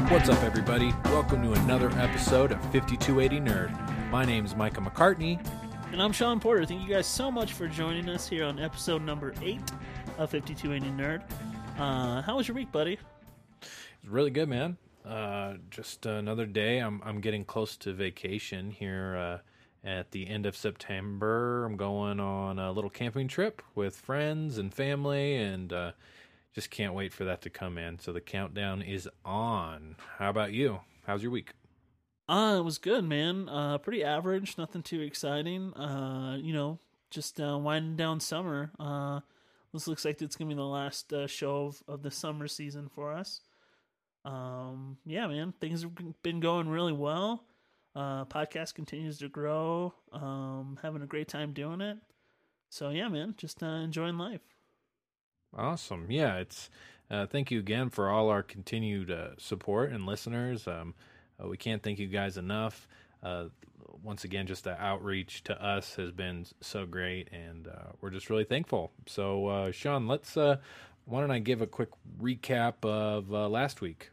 What's up, everybody? Welcome to another episode of 5280 Nerd. My name is Micah McCartney. And I'm Sean Porter. Thank you guys so much for joining us here on episode number 8 of 5280 Nerd. How was your week, buddy? It's really good, man. Just another day. I'm getting close to vacation here at the end of September. I'm going on a little camping trip with friends and family, and just can't wait for that to come in. So the countdown is on. How about you? How's your week? It was good, man. Pretty average, nothing too exciting. Just winding down summer. This looks like it's going to be the last show of the summer season for us. Yeah, man, things have been going really well. Podcast continues to grow. Having a great time doing it. So yeah, man, just enjoying life. Awesome. Yeah, it's thank you again for all our continued support and listeners. We can't thank you guys enough. Once again, just the outreach to us has been so great, and we're just really thankful. So, Sean, let's why don't I give a quick recap of last week?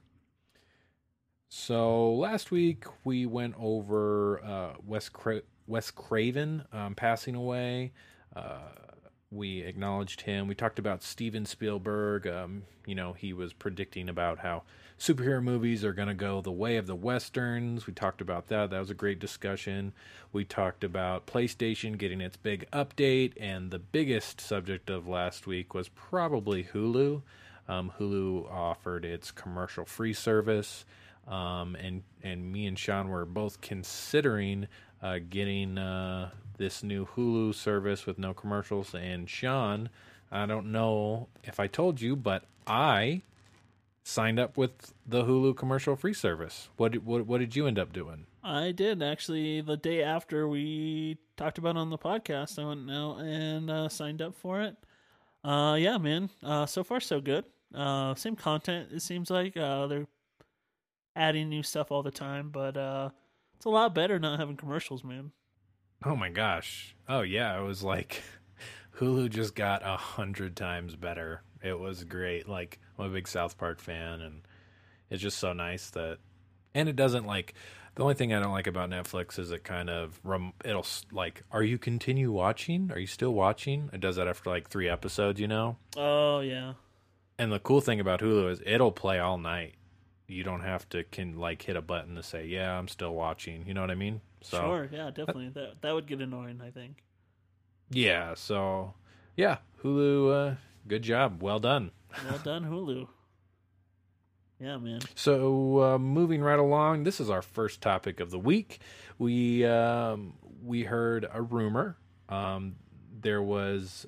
So last week we went over Wes Craven passing away. We acknowledged him. We talked about Steven Spielberg. He was predicting about how superhero movies are going to go the way of the Westerns. We talked about that. That was a great discussion. We talked about PlayStation getting its big update, and the biggest subject of last week was probably Hulu. Hulu offered its commercial-free service, and me and Sean were both considering getting this new Hulu service with no commercials. And Sean, I don't know if I told you, but I signed up with the Hulu commercial-free service. What did you end up doing? I did, actually. The day after we talked about it on the podcast, I went out and signed up for it. Yeah, man. So far, so good. Same content, it seems like. They're adding new stuff all the time, but it's a lot better not having commercials, man. Oh my gosh. Oh yeah, it was like Hulu just got 100 times better. It was great. Like, I'm a big South Park fan, and it's just so nice that, and it doesn't like, the only thing I don't like about Netflix is it kind of, it'll like, are you continue watching? Are you still watching? It does that after like 3 episodes, you know? Oh yeah. And the cool thing about Hulu is it'll play all night. You don't have to hit a button to say, yeah, I'm still watching. You know what I mean? So, sure, yeah, definitely. That would get annoying, I think. Yeah, so, yeah, Hulu, good job. Well done. Well done, Hulu. Yeah, man. So, moving right along, this is our first topic of the week. We heard a rumor. There was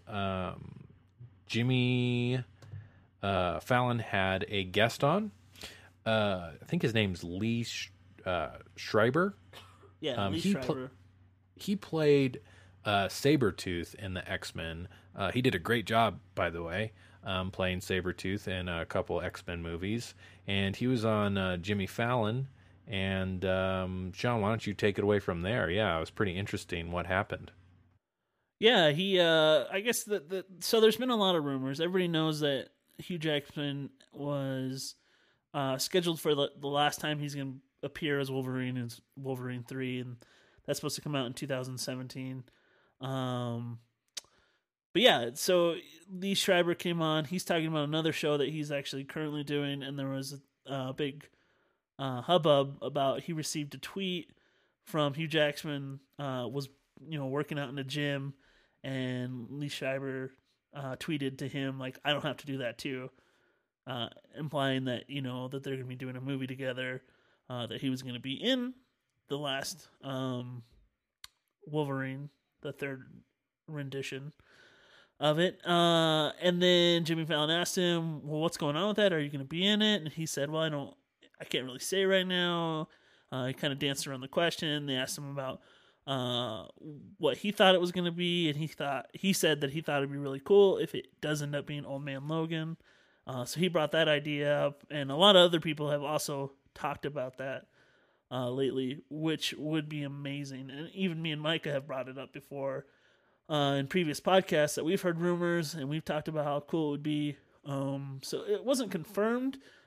Jimmy Fallon had a guest on. I think his name's Lee Schreiber. Yeah, Lee Schreiber. He played Sabretooth in the X-Men. He did a great job, by the way, playing Sabretooth in a couple X-Men movies. And he was on Jimmy Fallon. And Sean, why don't you take it away from there? Yeah, it was pretty interesting what happened. Yeah, he, I guess, so there's been a lot of rumors. Everybody knows that Hugh Jackman was scheduled for the last time he's going to appear as Wolverine is Wolverine 3, and that's supposed to come out in 2017. But yeah, so Lee Schreiber came on. He's talking about another show that he's actually currently doing, and there was a big hubbub about he received a tweet from Hugh Jackman, was working out in the gym, and Lee Schreiber tweeted to him like, I don't have to do that too, implying that that they're going to be doing a movie together, that he was going to be in the last Wolverine, the third rendition of it. And then Jimmy Fallon asked him, well, what's going on with that? Are you going to be in it? And he said, well, I can't really say right now. He kind of danced around the question. They asked him about what he thought it was going to be, and he said that he thought it'd be really cool if it does end up being Old Man Logan. So he brought that idea up, and a lot of other people have also talked about that lately, which would be amazing. And even me and Micah have brought it up before in previous podcasts that we've heard rumors, and we've talked about how cool it would be. So it wasn't confirmed,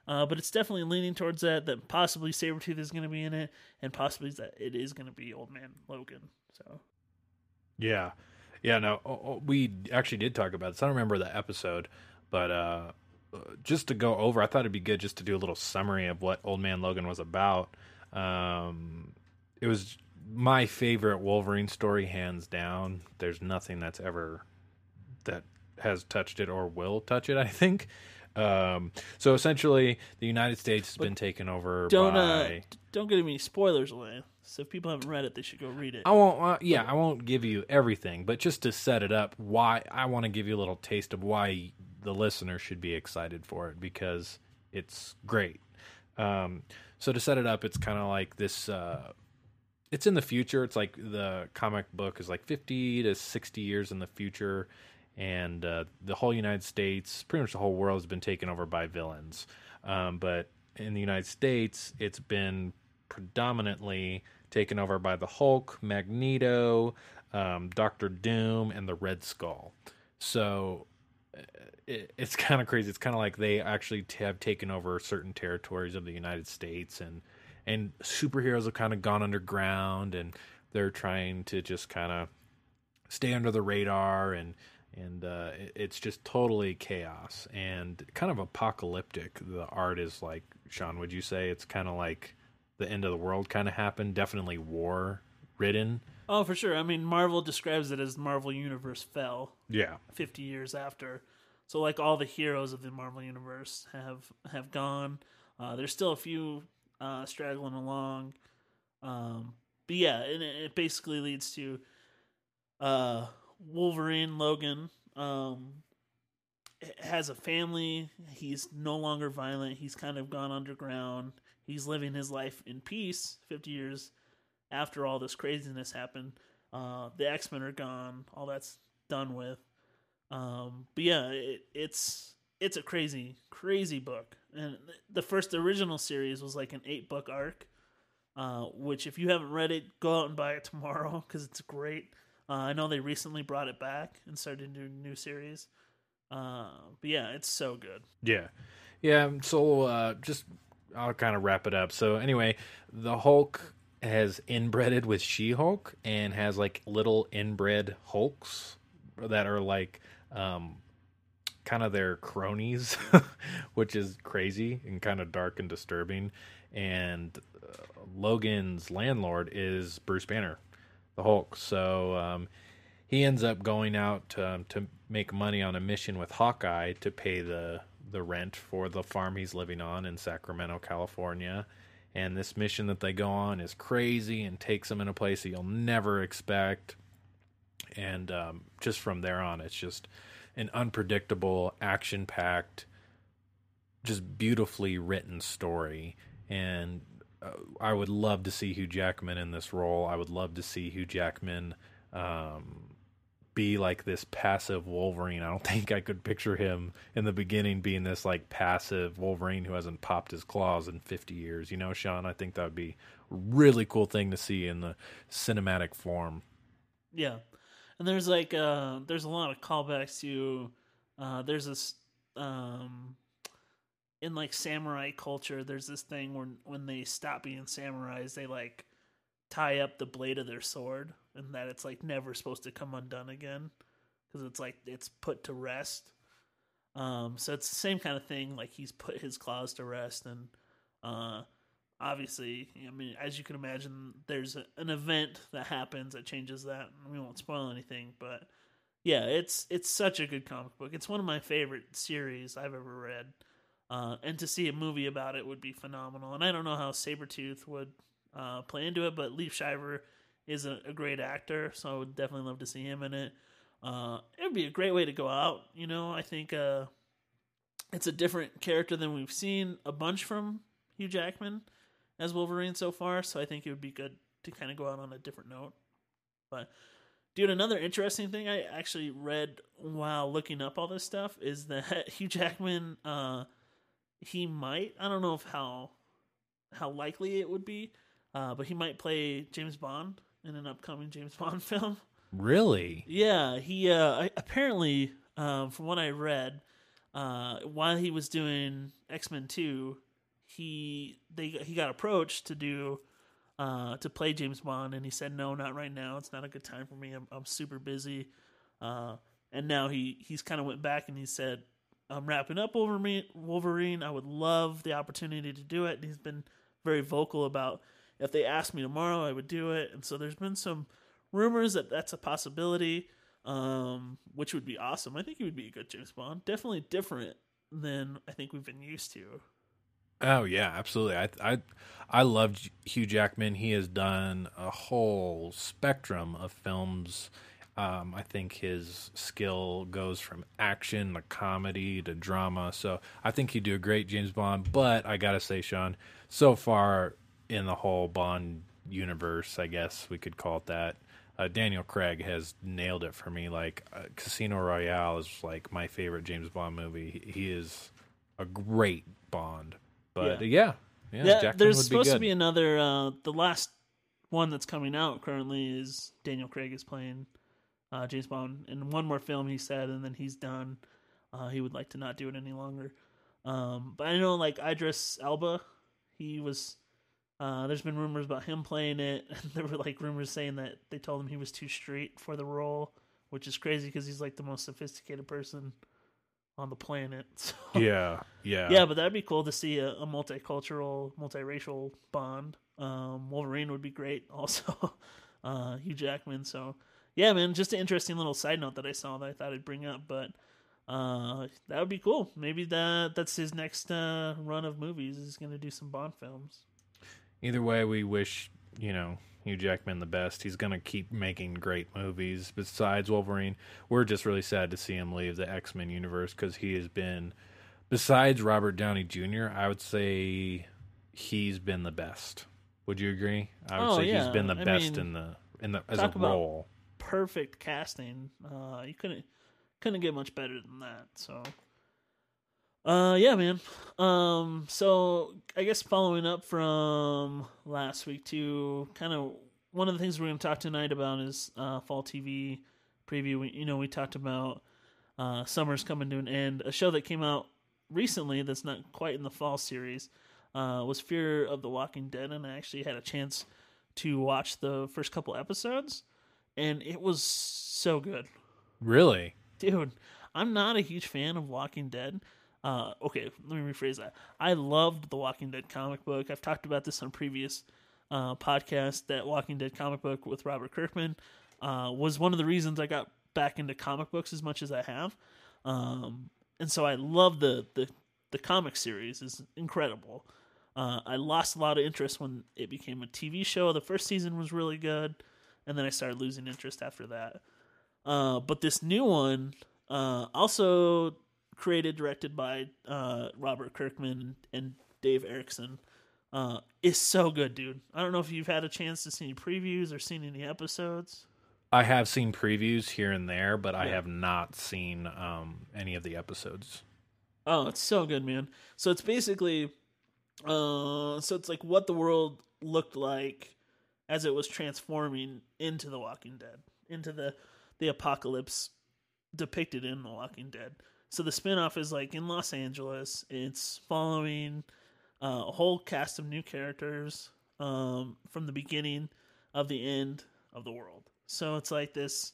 But it's definitely leaning towards that possibly Sabretooth is going to be in it, and possibly that it is going to be Old Man Logan. So, Yeah. Yeah, no, we actually did talk about this. I don't remember the episode, but just to go over, I thought it'd be good just to do a little summary of what Old Man Logan was about. It was my favorite Wolverine story, hands down. There's nothing that has touched it or will touch it, I think. So essentially, the United States has been taken over by... Don't get any spoilers away. So if people haven't read it, they should go read it. I won't. I won't give you everything, but just to set it up, why I want to give you a little taste of why the listener should be excited for it, because it's great. So to set it up, it's kind of like this. It's in the future. It's like the comic book is like 50 to 60 years in the future, and the whole United States, pretty much the whole world, has been taken over by villains. But in the United States, it's been predominantly taken over by the Hulk, Magneto, Doctor Doom, and the Red Skull. So it's kind of crazy. It's kind of like they actually have taken over certain territories of the United States, and superheroes have kind of gone underground, and they're trying to just kind of stay under the radar, and it's just totally chaos and kind of apocalyptic. The art is like, Sean, would you say it's kind of like the end of the world kind of happened? Definitely war ridden. Oh, for sure. I mean, Marvel describes it as Marvel Universe fell. Yeah. 50 years after. So like all the heroes of the Marvel Universe have gone. There's still a few straggling along. But yeah, and it basically leads to Wolverine, Logan, has a family. He's no longer violent. He's kind of gone underground. He's living his life in peace 50 years after all this craziness happened. The X-Men are gone. All that's done with. But yeah, it's a crazy, crazy book. And the original series was like an 8-book arc, which if you haven't read it, go out and buy it tomorrow because it's great. I know they recently brought it back and started a new series. But yeah, it's so good. Yeah. Yeah, so just I'll kind of wrap it up. So anyway, the Hulk has inbreeded with She-Hulk and has like little inbred Hulks that are like kind of their cronies, which is crazy and kind of dark and disturbing. And Logan's landlord is Bruce Banner, the Hulk. So he ends up going out to make money on a mission with Hawkeye to pay the rent for the farm he's living on in Sacramento, California. And this mission that they go on is crazy and takes them in a place that you'll never expect. And just from there on, it's just an unpredictable, action-packed, just beautifully written story. And I would love to see Hugh Jackman in this role. I would love to see Hugh Jackman be like this passive Wolverine. I don't think I could picture him in the beginning being this like passive Wolverine who hasn't popped his claws in 50 years. You know, Sean, I think that would be a really cool thing to see in the cinematic form. Yeah. And there's like there's a lot of callbacks to there's this in like samurai culture, there's this thing where when they stop being samurais, they like tie up the blade of their sword, and that it's like never supposed to come undone again because it's like it's put to rest. So it's the same kind of thing. Like he's put his claws to rest, and obviously, I mean, as you can imagine, there's an event that happens that changes that. We won't spoil anything, but yeah, it's such a good comic book. It's one of my favorite series I've ever read. And to see a movie about it would be phenomenal. And I don't know how Sabretooth would play into it, but Liev Schreiber is a great actor, so I would definitely love to see him in it. It would be a great way to go out. You know, I think it's a different character than we've seen a bunch from Hugh Jackman as Wolverine so far, so I think it would be good to kind of go out on a different note. But, dude, another interesting thing I actually read while looking up all this stuff is that Hugh Jackman, he might, I don't know if how likely it would be, but he might play James Bond in an upcoming James Bond film. Really? Yeah, he apparently, from what I read, while he was doing X-Men 2, he got approached to do to play James Bond, and he said, no, not right now. It's not a good time for me. I'm super busy. And now he's kind of went back and he said, I'm wrapping up Wolverine. I would love the opportunity to do it. And he's been very vocal about, if they asked me tomorrow, I would do it. And so there's been some rumors that that's a possibility, which would be awesome. I think he would be a good James Bond. Definitely different than I think we've been used to. Oh yeah, absolutely. I love Hugh Jackman. He has done a whole spectrum of films. I think his skill goes from action to comedy to drama. So I think he'd do a great James Bond. But I gotta say, Sean, so far in the whole Bond universe, I guess we could call it that, Daniel Craig has nailed it for me. Like Casino Royale is like my favorite James Bond movie. He is a great Bond. But yeah, Jackman there's would supposed be good. to be another. The last one that's coming out currently is Daniel Craig is playing James Bond in one more film, he said, and then he's done. He would like to not do it any longer. But I know, like Idris Elba, he was. There's been rumors about him playing it. There were like rumors saying that they told him he was too straight for the role, which is crazy because he's like the most sophisticated person on the planet. So, Yeah. but that'd be cool to see a multicultural, multiracial Bond. Wolverine would be great, also. Hugh Jackman. So, yeah, man, just an interesting little side note that I saw that I thought I'd bring up. But that would be cool. Maybe that's his next run of movies. He's going to do some Bond films. Either way, we wish, Hugh Jackman the best. He's going to keep making great movies. Besides Wolverine, we're just really sad to see him leave the X-Men universe because he has been, besides Robert Downey Jr., I would say he's been the best. Would you agree? I would say he's been the best in the as a role. Perfect casting. You couldn't get much better than that. So, yeah, man. So I guess following up from last week too, kind of one of the things we're going to talk tonight about is fall TV preview. We talked about summer's coming to an end. A show that came out recently that's not quite in the fall series was Fear of the Walking Dead, and I actually had a chance to watch the first couple episodes, and it was so good. Really? Dude, I'm not a huge fan of Walking Dead. Okay, let me rephrase that. I loved the Walking Dead comic book. I've talked about this on previous podcasts. That Walking Dead comic book with Robert Kirkman was one of the reasons I got back into comic books as much as I have. And so I love the comic series. It's incredible. I lost a lot of interest when it became a TV show. The first season was really good, and then I started losing interest after that. But this new one, also created, directed by Robert Kirkman and Dave Erickson, is so good, dude. I don't know if you've had a chance to see any previews or seen any episodes. I have seen previews here and there, but I have not seen any of the episodes. Oh, it's so good, man. So it's basically, it's like what the world looked like as it was transforming into The Walking Dead, into the apocalypse depicted in The Walking Dead. So the spinoff is like in Los Angeles. It's following a whole cast of new characters from the beginning of the end of the world. So it's like this.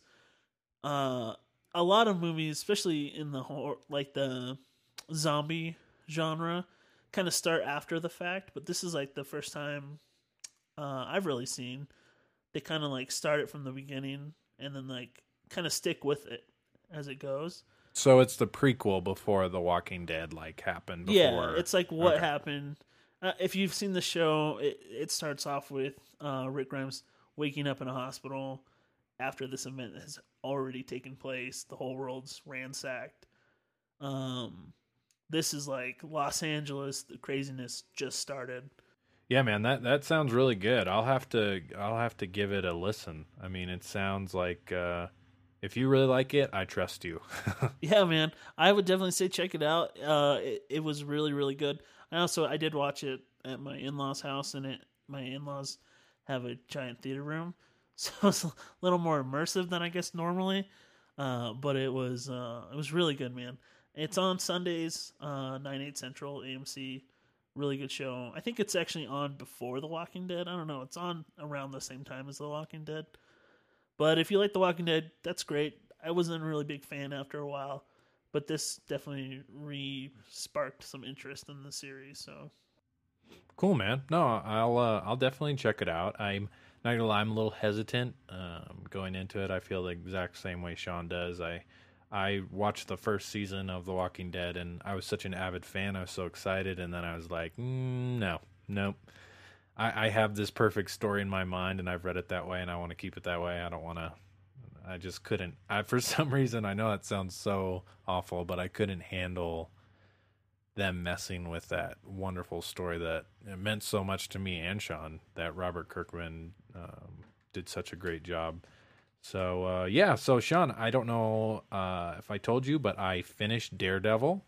A lot of movies, especially in the the zombie genre, kind of start after the fact. But this is like the first time I've really seen they kind of like start it from the beginning and then like kind of stick with it as it goes. So it's the prequel before The Walking Dead happened before. Yeah, it's like what happened. If you've seen the show, it starts off with Rick Grimes waking up in a hospital after this event has already taken place. The whole world's ransacked. This is like Los Angeles. The craziness just started. Yeah, man, that sounds really good. I'll have to give it a listen. I mean, it sounds like if you really like it, I trust you. Yeah, man. I would definitely say check it out. It was really, really good. I did watch it at my in-laws' house, and my in-laws have a giant theater room, so it's a little more immersive than I guess normally. But it was really good, man. It's on Sundays, 9/8 Central, AMC. Really good show. I think it's actually on before The Walking Dead. I don't know. It's on around the same time as The Walking Dead. But if you like The Walking Dead, that's great. I wasn't a really big fan after a while, but this definitely re-sparked some interest in the series. So Cool, man. No, I'll definitely check it out. I'm not gonna lie, I'm a little hesitant going into it. I feel the exact same way Sean does. I watched the first season of The Walking Dead, and I was such an avid fan. I was so excited, and then I was like, no, nope. I have this perfect story in my mind, and I've read it that way, and I want to keep it that way. I don't want to. I just couldn't. For some reason, I know that sounds so awful, but I couldn't handle them messing with that wonderful story that it meant so much to me and Sean, that Robert Kirkman did such a great job. So, yeah. So, Sean, I don't know if I told you, but I finished Daredevil.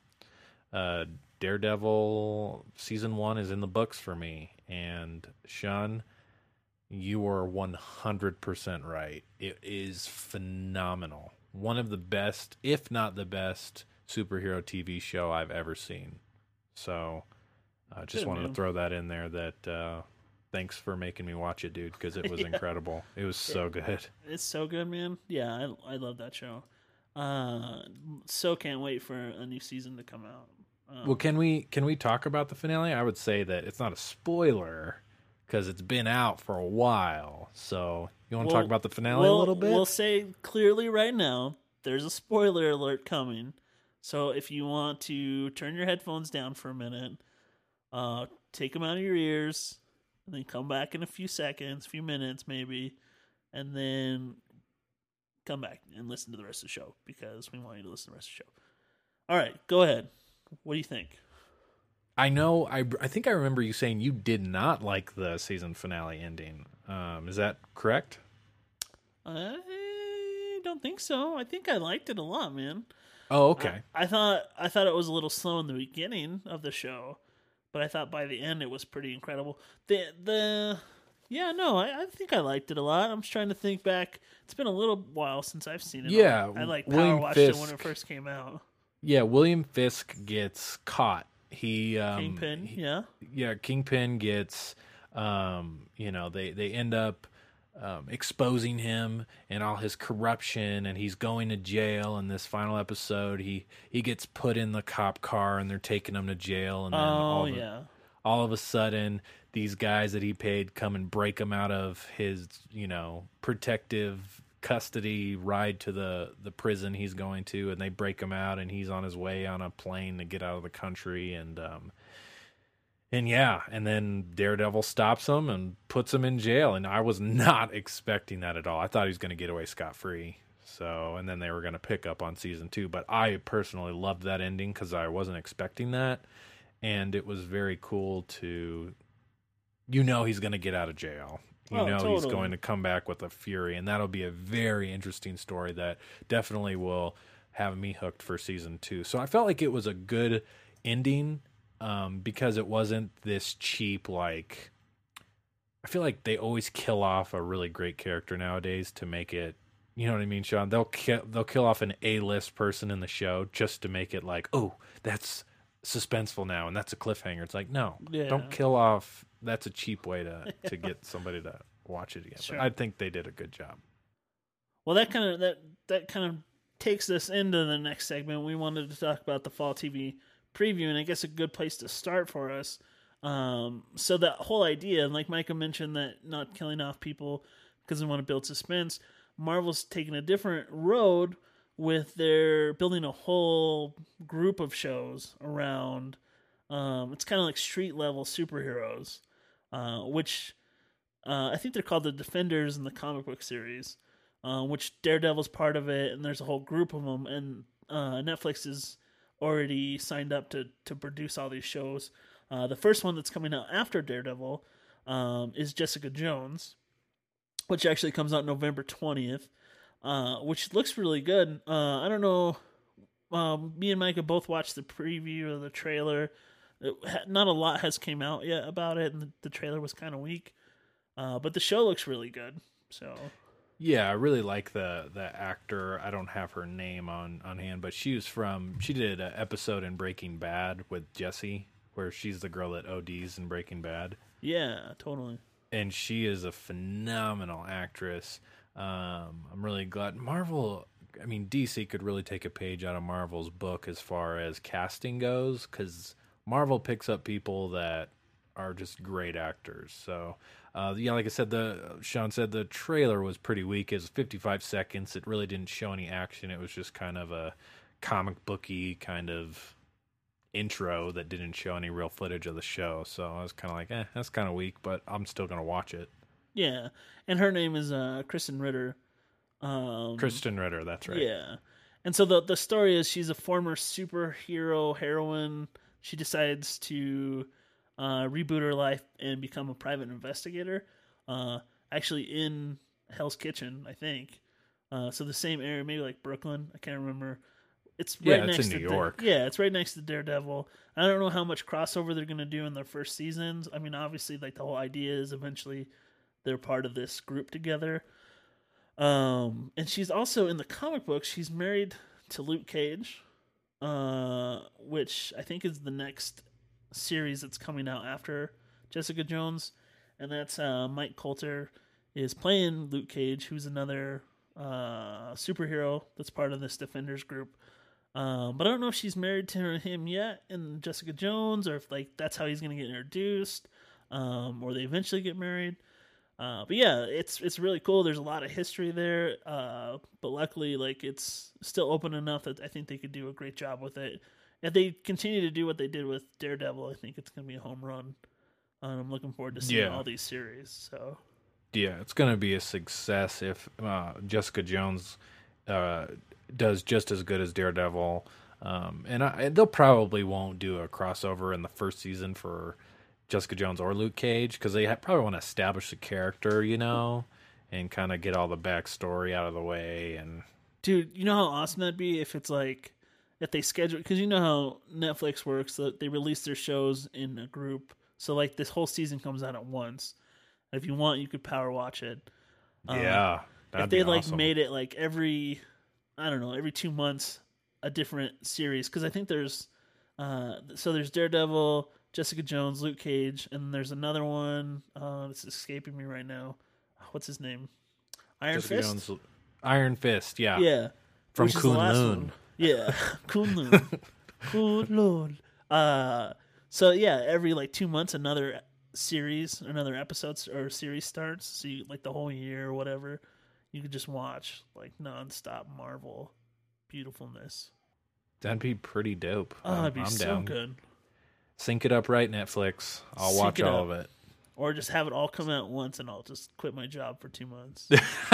Daredevil season 1 is in the books for me. And, Sean, you are 100% right. It is phenomenal. One of the best, if not the best, superhero TV show I've ever seen. So, I just wanted to throw that in there that... thanks for making me watch it, dude, because it was incredible. It was so good. it's so good, man. Yeah, I love that show. So can't wait for a new season to come out. Well, can we talk about the finale? I would say that it's not a spoiler because it's been out for a while. So you want to talk about the finale a little bit? We'll say clearly right now, there's a spoiler alert coming. So if you want to turn your headphones down for a minute, take them out of your ears, and then come back in a few seconds, few minutes maybe, and then come back and listen to the rest of the show because we want you to listen to the rest of the show. All right, go ahead. What do you think? I know. I think I remember you saying you did not like the season finale ending. Is that correct? I don't think so. I think I liked it a lot, man. Oh, okay. I thought it was a little slow in the beginning of the show, but I thought by the end it was pretty incredible. I think I liked it a lot. I'm just trying to think back. It's been a little while since I've seen it. Yeah, I power watched it when it first came out. Yeah, William Fisk gets caught. Kingpin, Kingpin gets, they end up exposing him and all his corruption, and he's going to jail. In this final episode, he gets put in the cop car, and they're taking him to jail. And then all of a sudden, these guys that he paid come and break him out of his, protective custody, ride to the prison he's going to, and they break him out, and he's on his way on a plane to get out of the country, and then Daredevil stops him and puts him in jail, and I was not expecting that at all. I thought he was going to get away scot-free. So, and then they were going to pick up on season 2, but I personally loved that ending because I wasn't expecting that, and it was very cool to, he's going to get out of jail. Totally. He's going to come back with a fury, and that'll be a very interesting story that definitely will have me hooked for season 2. So I felt like it was a good ending because it wasn't this cheap, I feel like they always kill off a really great character nowadays to make it, you know what I mean, Sean? They'll kill off an A-list person in the show just to make it like, oh, that's suspenseful now, and that's a cliffhanger. It's like, no, don't kill off. That's a cheap way to get somebody to watch it again. Sure. But I think they did a good job. Well, that kind of takes us into the next segment. We wanted to talk about the fall TV preview, and I guess a good place to start for us. So that whole idea, like Micah mentioned, that not killing off people because they want to build suspense. Marvel's taking a different road with their building a whole group of shows around. It's kind of like street level superheroes, which I think they're called the Defenders in the comic book series, which Daredevil's part of it, and there's a whole group of them, and Netflix is already signed up to produce all these shows. The first one that's coming out after Daredevil is Jessica Jones, which actually comes out November 20th, which looks really good. I don't know, me and Micah both watched the preview of the trailer. Not a lot has came out yet about it, and the trailer was kind of weak. But the show looks really good. So, Yeah, I really like the actor. I don't have her name on hand, but she did an episode in Breaking Bad with Jesse, where she's the girl that ODs in Breaking Bad, Yeah, totally. and she is a phenomenal actress. I'm really glad Marvel. I mean, DC could really take a page out of Marvel's book as far as casting goes, because Marvel picks up people that are just great actors. So, yeah, like I said, Sean said the trailer was pretty weak. It was 55 seconds. It really didn't show any action. It was just kind of a comic booky kind of intro that didn't show any real footage of the show. So I was kind of like, that's kind of weak, but I'm still gonna watch it. Yeah, and her name is Kristen Ritter. Kristen Ritter, that's right. Yeah, and so the story is she's a former superhero heroine. She decides to reboot her life and become a private investigator. Actually, in Hell's Kitchen, I think. So the same area, maybe like Brooklyn. I can't remember. It's right it's next in to New York. Yeah, it's right next to Daredevil. I don't know how much crossover they're going to do in their first seasons. I mean, obviously, like the whole idea is eventually they're part of this group together. And she's also in the comic book. She's married to Luke Cage, which I think is the next series that's coming out after Jessica Jones, and that's Mike Coulter is playing Luke Cage, who's another superhero that's part of this Defenders group. But I don't know if she's married to him yet in Jessica Jones, or if like that's how he's going to get introduced, or they eventually get married. But yeah, it's really cool. There's a lot of history there, but luckily, like it's still open enough that I think they could do a great job with it. If they continue to do what they did with Daredevil, I think it's going to be a home run. I'm looking forward to seeing all these series. So yeah, it's going to be a success if Jessica Jones does just as good as Daredevil. And they'll probably won't do a crossover in the first season for Jessica Jones or Luke Cage, because they probably want to establish the character, and kind of get all the backstory out of the way. And dude, you know how awesome that'd be if it's like if they schedule, because you know how Netflix works, that they release their shows in a group. So like this whole season comes out at once. And if you want, you could power watch it. Yeah, if they like made it like every 2 months a different series, because I think there's there's Daredevil, Jessica Jones, Luke Cage, and there's another one that's escaping me right now. What's his name? Iron Fist. Iron Fist, yeah. Yeah. From Kunlun. Yeah, Kunlun. Kunlun. So yeah, every like 2 months another series, another episode or series starts. So you, like the whole year or whatever, you could just watch like nonstop Marvel beautifulness. That'd be pretty dope. Oh, it'd be so down. Good. Sync it up right, Netflix. I'll watch all of it. Or just have it all come out once and I'll just quit my job for 2 months.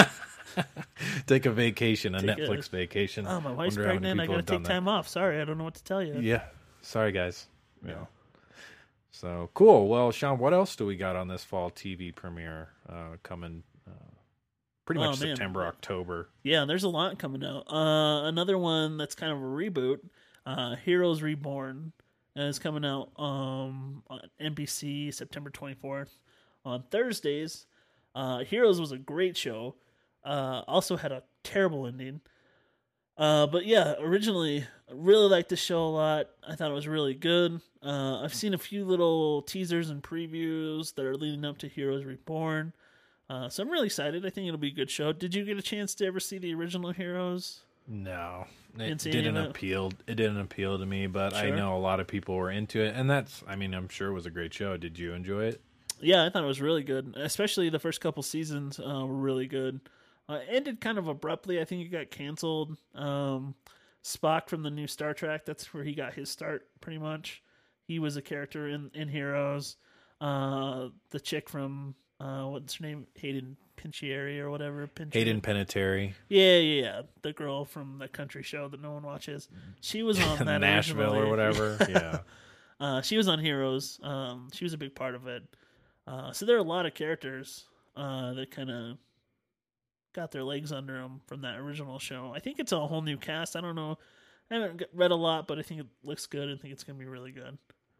Take a vacation, Netflix vacation. Oh, my wife's pregnant. I gotta take time off. Sorry, I don't know what to tell you. Yeah. Sorry, guys. Yeah. So, cool. Well, Sean, what else do we got on this fall TV premiere coming pretty much September, October? Yeah, there's a lot coming out. Another one that's kind of a reboot, Heroes Reborn, is coming out on NBC September 24th on Thursdays. Heroes was a great show. Also had a terrible ending. But yeah, originally, I really liked the show a lot. I thought it was really good. I've seen a few little teasers and previews that are leading up to Heroes Reborn. So I'm really excited. I think it'll be a good show. Did you get a chance to ever see the original Heroes? No, it didn't appeal. It didn't appeal to me, but sure. I know a lot of people were into it, and I'm sure it was a great show. Did you enjoy it? Yeah, I thought it was really good. Especially the first couple seasons were really good. Ended kind of abruptly. I think it got canceled. Spock from the new Star Trek, that's where he got his start, pretty much. He was a character in Heroes. The chick from, what's her name? Hayden Panettiere or whatever. Hayden Panettiere. Yeah. The girl from the country show that no one watches. She was on that Nashville or whatever. Yeah. She was on Heroes. She was a big part of it. So there are a lot of characters that kind of got their legs under them from that original show. I think it's a whole new cast. I don't know. I haven't read a lot, but I think it looks good. I think it's going to be really good.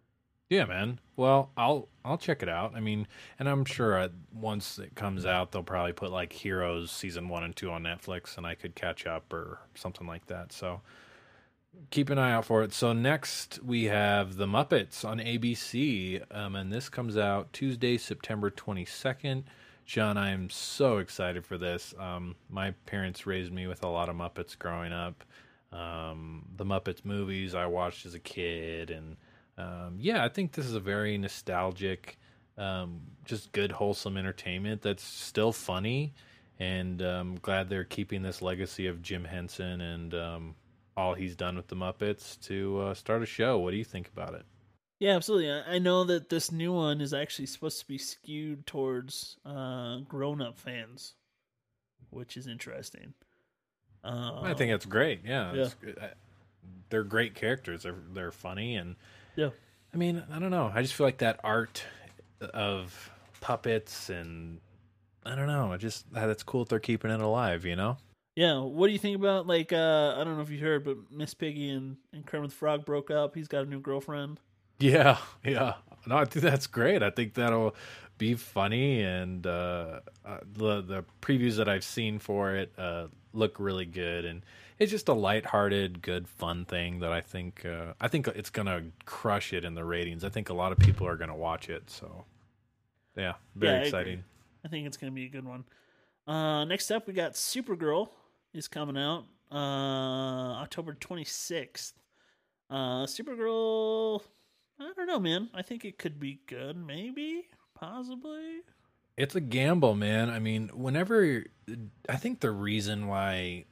Yeah, man. Well, I'll check it out. I mean, and I'm sure once it comes out, they'll probably put like Heroes season 1 and 2 on Netflix, and I could catch up or something like that. So keep an eye out for it. So next we have The Muppets on ABC, and this comes out Tuesday, September 22nd. John, I am so excited for this. My parents raised me with a lot of Muppets growing up. The Muppets movies I watched as a kid, and yeah, I think this is a very nostalgic, just good, wholesome entertainment that's still funny. And glad they're keeping this legacy of Jim Henson and all he's done with the Muppets to start a show. What do you think about it? Yeah, absolutely. I know that this new one is actually supposed to be skewed towards grown-up fans, which is interesting. I think that's great. Yeah, Yeah. they're great characters. They're funny, and Yeah. I mean, I don't know. I just feel like that art of puppets, and I don't know. I just that's cool that they're keeping it alive. You know? Yeah. What do you think about, like, I don't know if you heard, but Miss Piggy and Kermit the Frog broke up. He's got a new girlfriend. Yeah, yeah. No, I think that's great. I think that'll be funny, and the previews that I've seen for it look really good, and it's just a lighthearted, good, fun thing that I think it's gonna crush it in the ratings. I think a lot of people are gonna watch it. So, yeah, very Yeah, I exciting. agree. I think it's going to be a good one. Next up, we got Supergirl is coming out October 26th. Supergirl, I don't know, man. I think it could be good, maybe, possibly. It's a gamble, man. I mean, whenever I think the reason why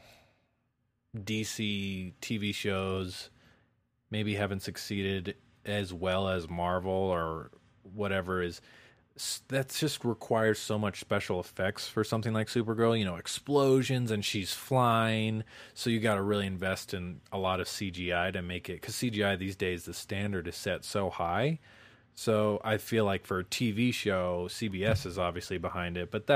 DC TV shows maybe haven't succeeded as well as Marvel or whatever is that's just requires so much special effects for something like Supergirl, you know, explosions and she's flying. So you got to really invest in a lot of CGI to make it, because CGI these days, the standard is set so high. So I feel like for a TV show, CBS is obviously behind it, but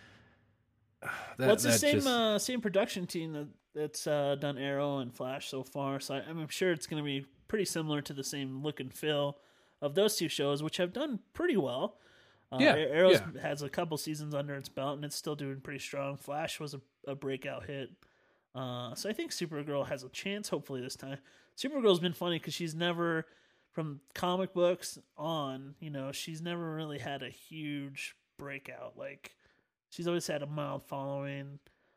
Well, it's the that same just same production team that's done Arrow and Flash so far, so I'm sure it's going to be pretty similar to the same look and feel of those two shows, which have done pretty well. yeah, Arrow yeah. has a couple seasons under its belt, and it's still doing pretty strong. Flash was a breakout hit. So I think Supergirl has a chance, hopefully, this time. Supergirl's been funny because she's never, from comic books on, she's never really had a huge breakout. Like, she's always had a mild following.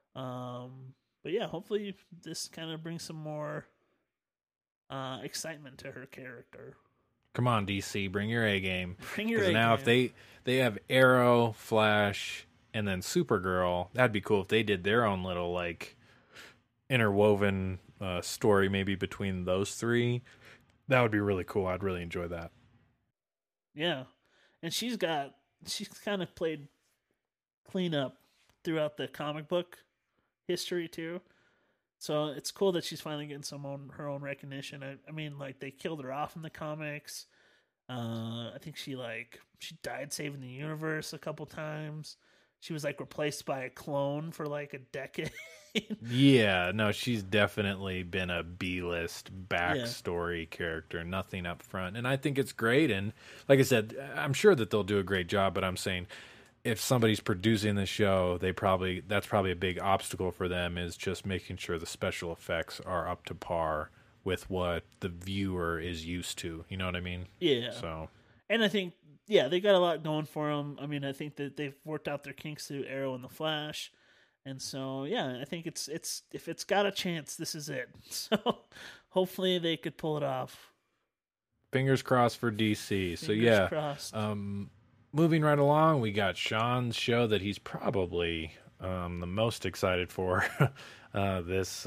But yeah, hopefully this kind of brings some more excitement to her character. Come on, DC, bring your A game. Bring your Because A now, game. if they have Arrow, Flash, and then Supergirl, that'd be cool if they did their own little like interwoven story, maybe between those three. That would be really cool. I'd really enjoy that. Yeah. And she's kind of played cleanup throughout the comic book history too. So it's cool that she's finally getting her own recognition. I mean, like, they killed her off in the comics. I think she died saving the universe a couple times. She was like replaced by a clone for like a decade. Yeah, no, she's definitely been a B-list backstory character, nothing up front. And I think it's great. And like I said, I'm sure that they'll do a great job, but I'm saying if somebody's producing the show, that's probably a big obstacle for them, is just making sure the special effects are up to par with what the viewer is used to. You know what I mean? Yeah. So, And I think, yeah, they got a lot going for them. I mean, I think that they've worked out their kinks through Arrow and the Flash. And so, yeah, I think it's if it's got a chance, this is it. So hopefully they could pull it off. fingers crossed for DC. So Fingers yeah, crossed. moving right along, we got Sean's show that he's probably the most excited for this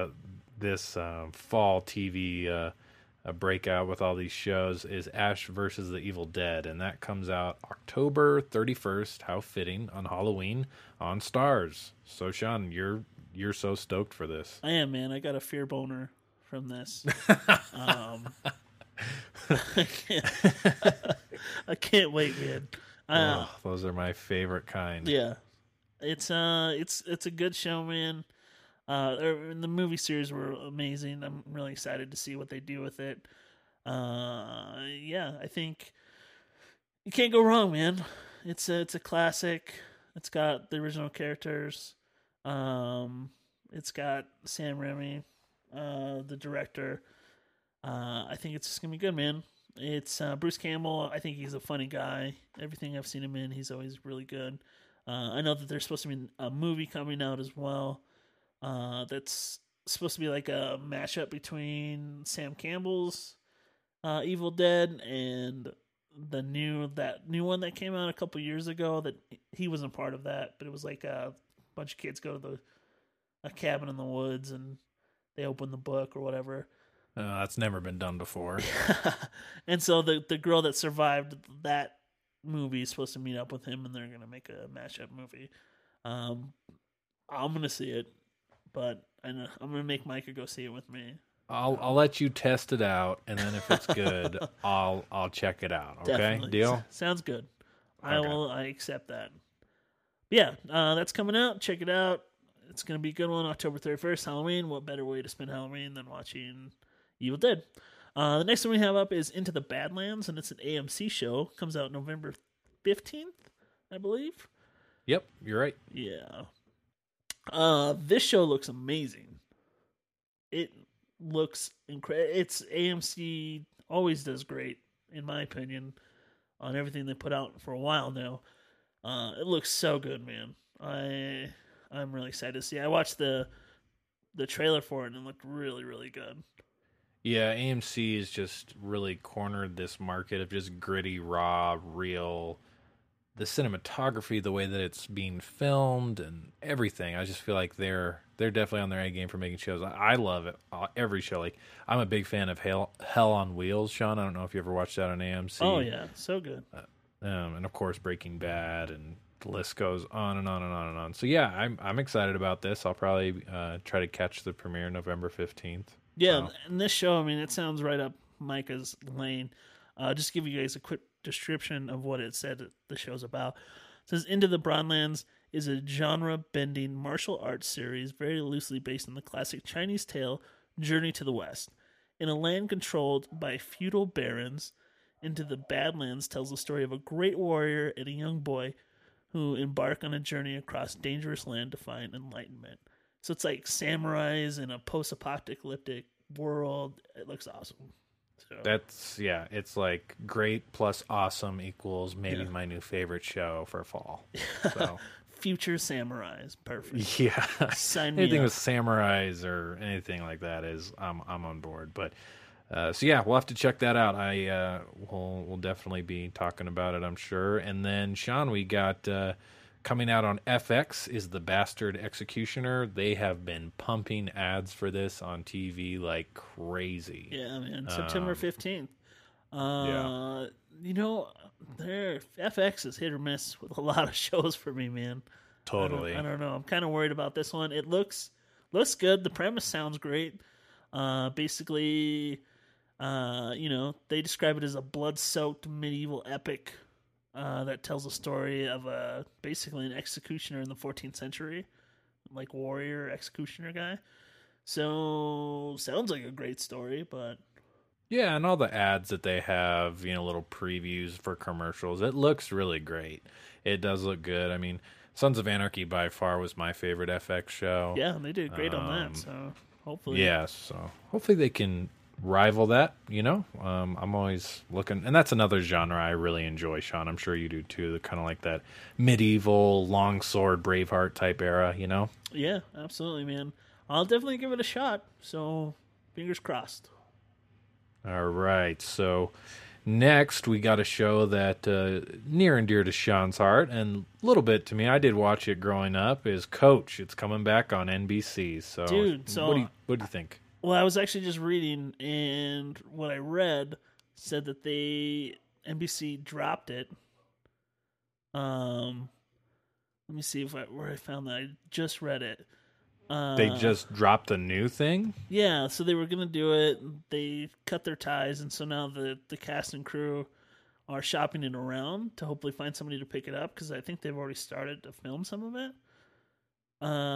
fall TV breakout with all these shows is Ash versus the Evil Dead, and that comes out October 31st. How fitting, on Halloween on Stars. So Sean, you're so stoked for this. I am, man. I got a fear boner from this. I can't wait, man. Those are my favorite kind. Yeah, it's a good show, man. The movie series were amazing. I'm really excited to see what they do with it. Yeah, I think you can't go wrong, man. It's a classic. It's got the original characters. It's got Sam Raimi, the director. I think it's just gonna be good, man. It's Bruce Campbell. I think he's a funny guy. Everything I've seen him in, he's always really good. I know that there's supposed to be a movie coming out as well. That's supposed to be like a mashup between Sam Campbell's Evil Dead and that new one that came out a couple years ago. That he wasn't part of that, but it was like a bunch of kids go to a cabin in the woods and they open the book or whatever. That's never been done before. And so the girl that survived that movie is supposed to meet up with him, and they're gonna make a mashup movie. I'm gonna see it, but I'm gonna make Micah go see it with me. I'll let you test it out, and then if it's good, I'll check it out. Okay, Definitely. deal. Sounds good. Okay. I accept that. But yeah, that's coming out. Check it out. It's gonna be a good one. October 31st, Halloween. What better way to spend Halloween than watching Evil Dead? The next one we have up is Into the Badlands, and it's an AMC show. Comes out November 15th, I believe. Yep, you're right. Yeah. This show looks amazing. It looks incredible. It's AMC always does great, in my opinion, on everything they put out for a while now. It looks so good, man. I'm really excited to see. I watched the trailer for it and it looked really, really good. Yeah, AMC has just really cornered this market of just gritty, raw, real. The cinematography, the way that it's being filmed, and everything. I just feel like they're definitely on their A game for making shows. I love it. Every show. Like, I'm a big fan of Hell on Wheels, Sean. I don't know if you ever watched that on AMC. Oh yeah, so good. And of course Breaking Bad, and the list goes on and on and on and on. So yeah, I'm excited about this. I'll probably try to catch the premiere November 15th. Yeah, and this show, I mean, it sounds right up Micah's lane. Just give you guys a quick description of what it said the show's about. It says Into the Broadlands is a genre-bending martial arts series very loosely based on the classic Chinese tale Journey to the West. In a land controlled by feudal barons, Into the Badlands tells the story of a great warrior and a young boy who embark on a journey across dangerous land to find enlightenment. So it's like samurais in a post-apocalyptic world. It looks awesome. So. It's like great plus awesome equals maybe my new favorite show for fall. So Future samurais, perfect. Yeah, Sign me anything up. with samurais or anything like that is I'm on board. But so yeah, we'll have to check that out. We'll definitely be talking about it, I'm sure. And then Sean, we got coming out on FX is The Bastard Executioner. They have been pumping ads for this on TV like crazy. Yeah, man. September 15th. Yeah. You know, their FX is hit or miss with a lot of shows for me, man. Totally. I don't know. I'm kind of worried about this one. It looks good. The premise sounds great. Basically, they describe it as a blood-soaked medieval epic that tells a story of basically an executioner in the 14th century, like warrior executioner guy. So sounds like a great story, but yeah, and all the ads that they have, little previews for commercials, it looks really great. It does look good. I mean, Sons of Anarchy by far was my favorite FX show. yeah, they did great on that. So hopefully, yeah, so hopefully they can rival that. I'm always looking, and that's another genre I really enjoy, Sean. I'm sure you do too. Kind of like that medieval longsword Braveheart type era. Yeah, absolutely, man. I'll definitely give it a shot. So fingers crossed. All right, so next we got a show that near and dear to Sean's heart, and a little bit to me. I did watch it growing up. Is Coach? It's coming back on NBC. So, dude, so what do you think? Well, I was actually just reading, and what I read said that NBC dropped it. Let me see where I found that. I just read it. They just dropped a new thing? Yeah, so they were going to do it. They cut their ties, and so now the cast and crew are shopping it around to hopefully find somebody to pick it up, because I think they've already started to film some of it.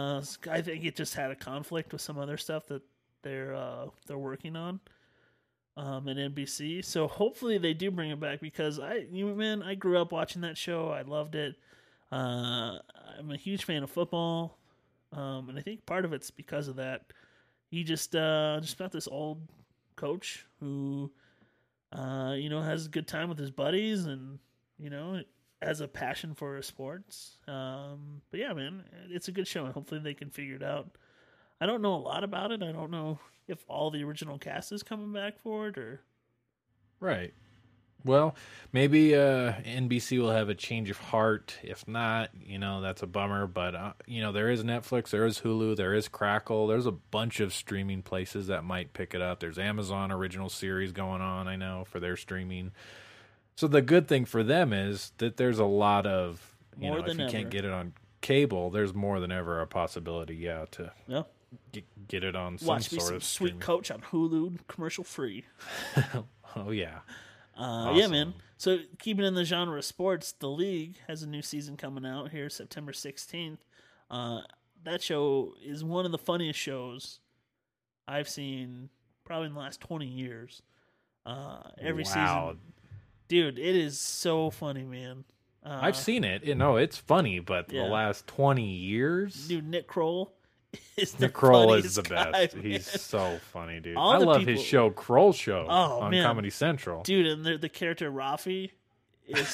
I think it just had a conflict with some other stuff that they're working on. at NBC. So hopefully they do bring it back because I grew up watching that show. I loved it. I'm a huge fan of football, and I think part of it's because of that. He just got this old coach who, has a good time with his buddies and has a passion for sports. But yeah, man, it's a good show, and hopefully they can figure it out. I don't know a lot about it. I don't know if all the original cast is coming back for it or. Right. Well, maybe NBC will have a change of heart. If not, that's a bummer. But, there is Netflix, there is Hulu, there is Crackle. There's a bunch of streaming places that might pick it up. There's Amazon original series going on, I know, for their streaming. So the good thing for them is that there's a lot of, if you can't get it on cable, there's more than ever a possibility, to get it on some sort of Sweet Coach on Hulu, commercial free. Oh, yeah. Awesome. Yeah, man. So keeping in the genre of sports, The League has a new season coming out here September 16th. That show is one of the funniest shows I've seen probably in the last 20 years. Every season. Dude, it is so funny, man. I've seen it. It's funny, but the last 20 years? Dude, Nick Kroll is Nick Kroll is the guy, best. man. He's so funny, dude. I love his show, Kroll Show, on Comedy Central. Dude, and the character Rafi is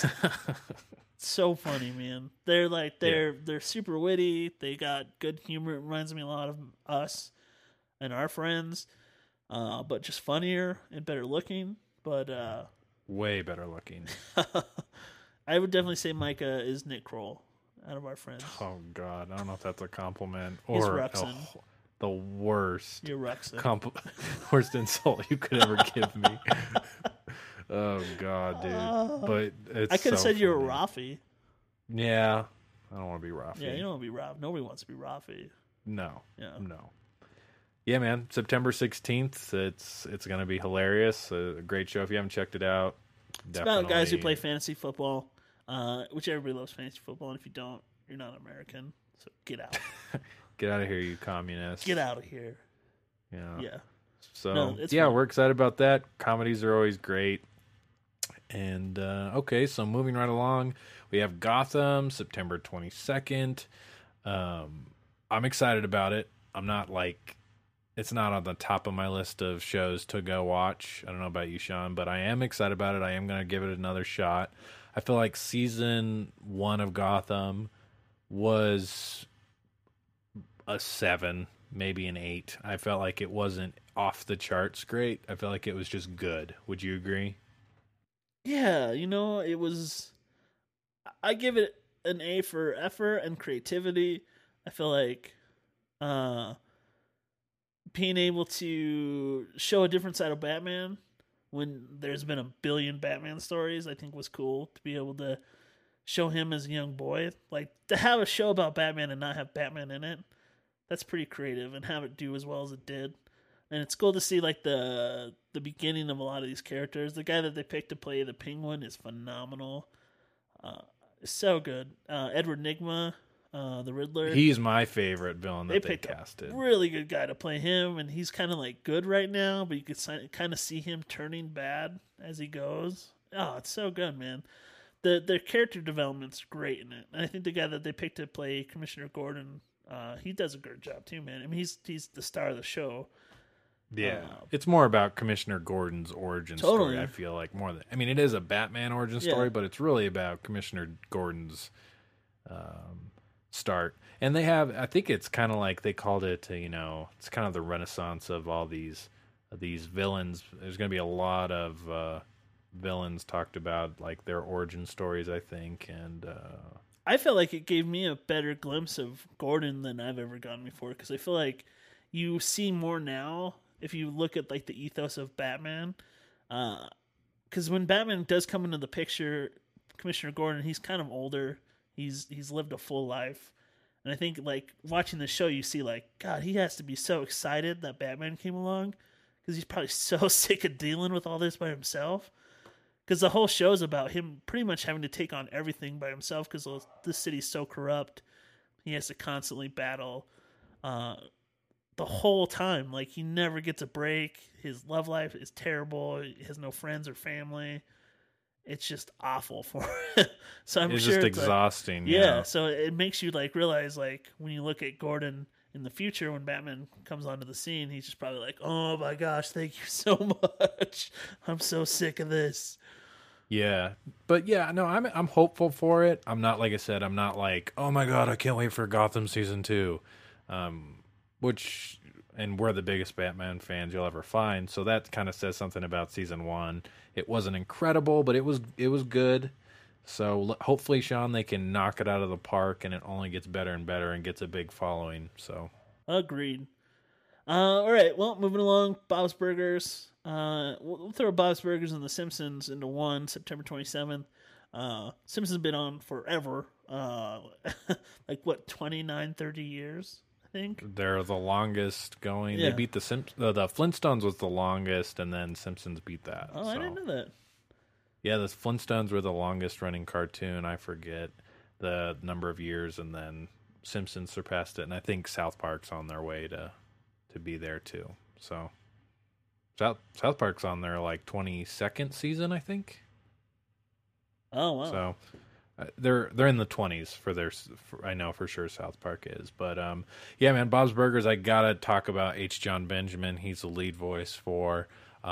so funny, man. They're super witty. They got good humor. It reminds me a lot of us and our friends, but just funnier and better looking. But way better looking. I would definitely say Micah is Nick Kroll out of our friends. Oh, God. I don't know if that's a compliment or the worst. You're Ruxin. Worst insult you could ever give me. Oh, God, dude. But it's I could have said funny. you were Rafi. Yeah. I don't want to be Rafi. Yeah, you don't want to be Rafi. Nobody wants to be Rafi. No. Yeah. No. Yeah, man. September 16th. It's going to be hilarious. A great show. If you haven't checked it out, it's about guys who play fantasy football, which everybody loves fantasy football. And if you don't, you're not American. So get out. Get out of here, you communists. Get out of here. Yeah. So, we're excited about that. Comedies are always great. And, okay, so moving right along, we have Gotham, September 22nd. I'm excited about it. I'm not it's not on the top of my list of shows to go watch. I don't know about you, Sean, but I am excited about it. I am going to give it another shot. I feel like season 1 of Gotham was a 7, maybe an 8. I felt like it wasn't off the charts great. I felt like it was just good. Would you agree? Yeah, it was. I give it an A for effort and creativity. I feel like being able to show a different side of Batman when there's been a billion Batman stories, I think was cool to be able to show him as a young boy. Like, to have a show about Batman and not have Batman in it, that's pretty creative, and have it do as well as it did. And it's cool to see, the beginning of a lot of these characters. The guy that they picked to play the Penguin is phenomenal. It's so good. Edward Nygma, the Riddler. He's my favorite villain that they casted. A really good guy to play him, and he's kind of good right now, but you could kind of see him turning bad as he goes. Oh, it's so good, man. Their character development's great in it. And I think the guy that they picked to play Commissioner Gordon, he does a good job too, man. I mean, he's the star of the show. Yeah, it's more about Commissioner Gordon's origin story. I feel like more than it is a Batman origin story, but it's really about Commissioner Gordon's start. And they have, I think it's kind of like they called it, it's kind of the renaissance of all these villains. There's going to be a lot of villains talked about, their origin stories, I think, and I feel like it gave me a better glimpse of Gordon than I've ever gotten before, because I feel like you see more now if you look at the ethos of Batman, because when Batman does come into the picture, Commissioner Gordon, he's kind of older. He's lived a full life, and I think watching the show, you see God, he has to be so excited that Batman came along, because he's probably so sick of dealing with all this by himself. Because the whole show is about him pretty much having to take on everything by himself, because the city's so corrupt. He has to constantly battle the whole time. Like, he never gets a break. His love life is terrible. He has no friends or family. It's just awful for him. So I'm it's sure just it's exhausting. like, yeah. So it makes you like realize, like, when you look at Gordon in the future, when Batman comes onto the scene, he's just probably like, "Oh my gosh, thank you so much. I'm so sick of this." Yeah, but yeah, no, I'm hopeful for it. I'm not, like I said, I'm not like, oh my god, I can't wait for Gotham season 2, which, and we're the biggest Batman fans you'll ever find, so that kind of says something about season 1. It wasn't incredible, but it was good. So hopefully, Sean, they can knock it out of the park, and it only gets better and better and gets a big following. So Agreed. All right, well, moving along, Bob's Burgers. We'll throw Bob's Burgers and The Simpsons into one, September 27th. Simpsons have been on forever. Like, what, 29, 30 years, I think? they're the longest going. Yeah. They beat the Flintstones was the longest, and then Simpsons beat that. Oh, I didn't know that. Yeah, the Flintstones were the longest running cartoon. I forget the number of years, and then Simpsons surpassed it, and I think South Park's on their way to be there too. So South Park's on their like 22nd season, I think. Oh, wow. So they're in the 20s I know for sure South Park is. But yeah, man, Bob's Burgers, I gotta talk about H. John Benjamin. He's the lead voice for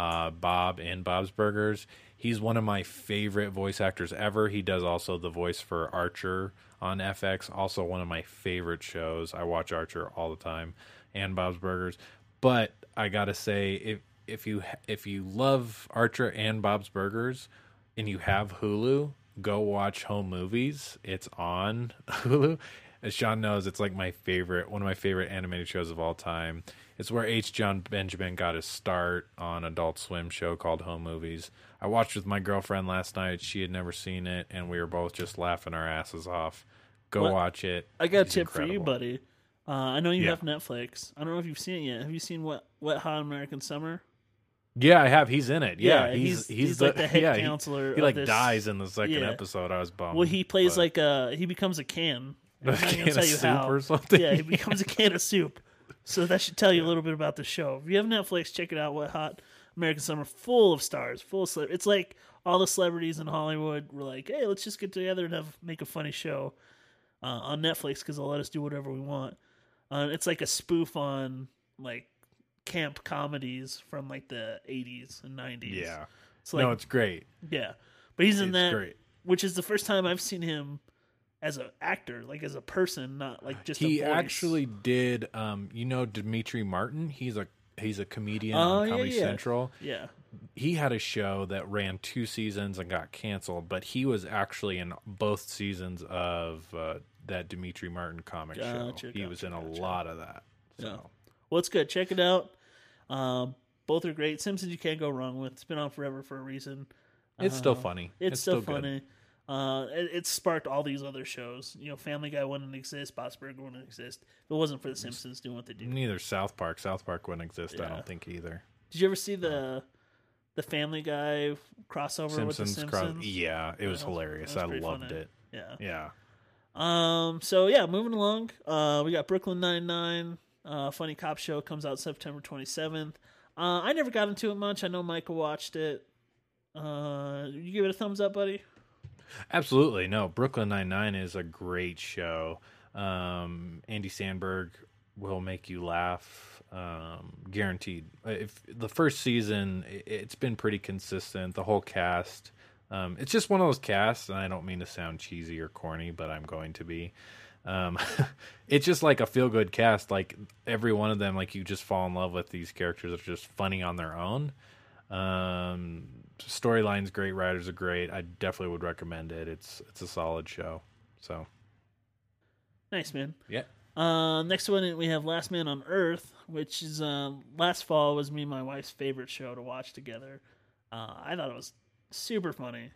Bob in Bob's Burgers. He's one of my favorite voice actors ever. He does also the voice for Archer on FX, also one of my favorite shows. I watch Archer all the time and Bob's Burgers. But I gotta say, if you love Archer and Bob's Burgers and you have Hulu, go watch Home Movies. It's on Hulu. As Sean knows, it's like one of my favorite animated shows of all time. It's where H. John Benjamin got his start on Adult Swim show called Home Movies. I watched with my girlfriend last night. She had never seen it, and we were both just laughing our asses off. Go watch it. I got a It's tip for you, incredible. buddy. I know you have Netflix. I don't know if you've seen it yet. Have you seen Wet Hot American Summer? Yeah, I have. He's in it. Yeah, he's like the head he counselor. He of like this, dies in the second yeah. episode. I was bummed. Well, he plays but- like he becomes a can. I'm not can gonna tell of you soup how. or something. Yeah, he becomes a can of soup. So that should tell you a little bit about the show. If you have Netflix, check it out. Wet Hot American Summer, full of stars, full of celebrities. It's like all the celebrities in Hollywood were like, "Hey, let's just get together and make a funny show on Netflix because they'll let us do whatever we want." It's like a spoof on like camp comedies from like the 80s and 90s. Yeah. So, like, No, it's great. yeah, but he's in It's that, great. which is the first time I've seen him as an actor, like as a person, not like just He a voice. actually did. Dimitri Martin. He's a comedian on Comedy Central. Yeah, He had a show that ran 2 seasons and got canceled, but he was actually in both seasons of that Dimitri Martin comic show. He was in a lot of that. So. yeah. Well, it's good. Check it out. Both are great. Simpsons you can't go wrong with. It's been on forever for a reason. It's still funny. It's still good. funny. It sparked all these other shows. You know, Family Guy wouldn't exist. Bob's Burger wouldn't exist if it wasn't for the Simpsons doing what they do. Neither South Park. South Park wouldn't exist, I Yeah. don't think, either. Did you ever see the Family Guy crossover with the Simpsons? Yeah, it was hilarious. that I was pretty loved funny. it. Yeah. Yeah. So yeah, moving along. We got Brooklyn Nine-Nine. Funny Cop Show comes out September 27th. I never got into it much. I know Michael watched it. You give it a thumbs up, buddy? Absolutely. No, Brooklyn Nine-Nine is a great show. Andy Samberg will make you laugh, guaranteed. If the first season, it's been pretty consistent. The whole cast, it's just one of those casts, and I don't mean to sound cheesy or corny, but I'm going to be. It's just like a feel-good cast. Like every one of them, like you just fall in love with these characters that are just funny on their own. Storyline's great, writers are great. I definitely would recommend it. It's a solid show. So Nice, man. yeah. Next one we have Last Man on Earth, which is last fall was me and my wife's favorite show to watch together. I thought it was super funny.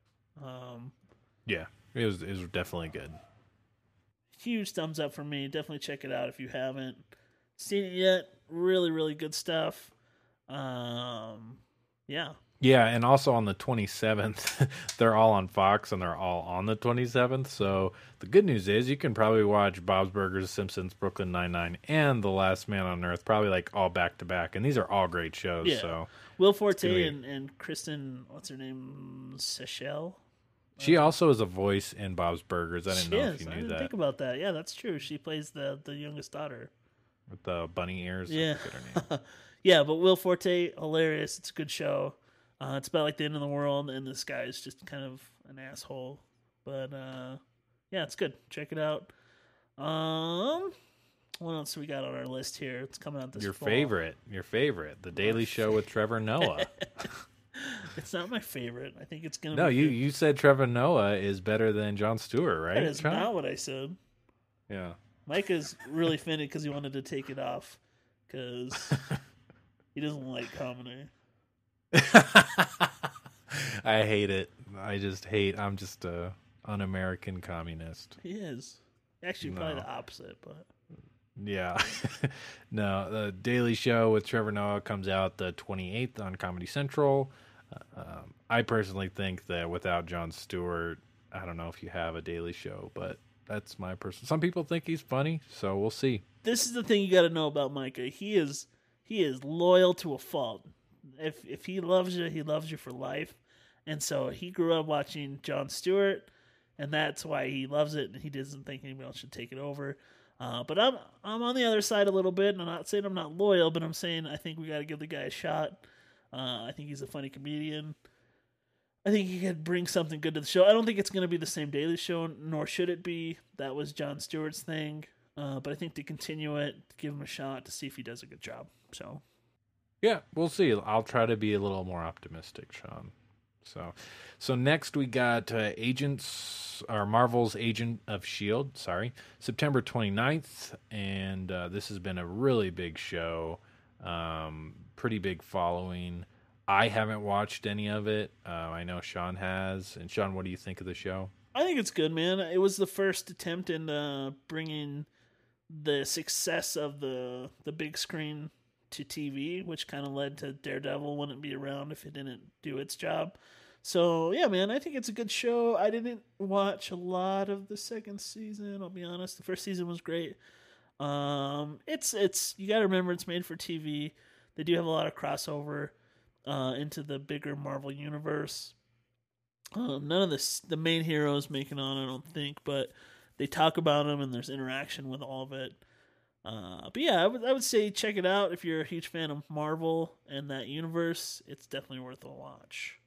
Yeah, it was definitely good. Huge thumbs up for me. Definitely check it out if you haven't seen it yet. Really, really good stuff. Yeah. Yeah, and also on the 27th, they're all on Fox and they're all on the 27th. So the good news is you can probably watch Bob's Burgers, Simpsons, Brooklyn Nine-Nine, and The Last Man on Earth, probably like all back to back. And these are all great shows. Yeah. So Will Forte and Kristen, what's her name? Seychelles? She also is a voice in Bob's Burgers. I didn't know if you I knew didn't that. think about that. Yeah, that's true. She plays the youngest daughter. With the bunny ears. Yeah. I forget her name. Yeah, but Will Forte, hilarious. It's a good show. It's about like the end of the world, and this guy is just kind of an asshole. But yeah, it's good. Check it out. What else do we got on our list here? It's coming out this Your fall. favorite, The Daily Show with Trevor Noah. It's not my favorite. I think it's gonna. No, be you said Trevor Noah is better than Jon Stewart, right? That is Sean? not what I said. Yeah. Mike is really offended because he wanted to take it off because he doesn't like comedy. I hate it. I'm just a un-American communist. He is. Actually, probably No. the opposite, but Yeah. No, the Daily Show with Trevor Noah comes out the 28th on Comedy Central. I personally think that without Jon Stewart, I don't know if you have a Daily Show, but that's my personal. Some people think he's funny, so we'll see. this is the thing you got to know about Micah. He is loyal to a fault. If he loves you for life. And so he grew up watching Jon Stewart, and that's why he loves it, and he doesn't think anybody else should take it over. But I'm on the other side a little bit, and I'm not saying I'm not loyal, but I'm saying I think we got to give the guy a shot. I think he's a funny comedian. I think he could bring something good to the show. I don't think it's going to be the same Daily Show, nor should it be. That was Jon Stewart's thing. But I think to continue it, give him a shot to see if he does a good job. So, Yeah, we'll see. I'll try to be a little more optimistic, Sean. So next we got Marvel's Agent of S.H.I.E.L.D., September 29th, and this has been a really big show, pretty big following. I haven't watched any of it. I know Sean has. And Sean, what do you think of the show? I think it's good, man. It was the first attempt in bringing the success of the big screen to TV, which kind of led to Daredevil wouldn't be around if it didn't do its job. So, yeah, man, I think it's a good show. I didn't watch a lot of the second season, I'll be honest. The first season was great. It's you got to remember it's made for TV. They do have a lot of crossover into the bigger Marvel universe. None of the main heroes make it on, I don't think, but they talk about them and there's interaction with all of it. But yeah, I would say check it out if you're a huge fan of Marvel and that universe. It's definitely worth a watch.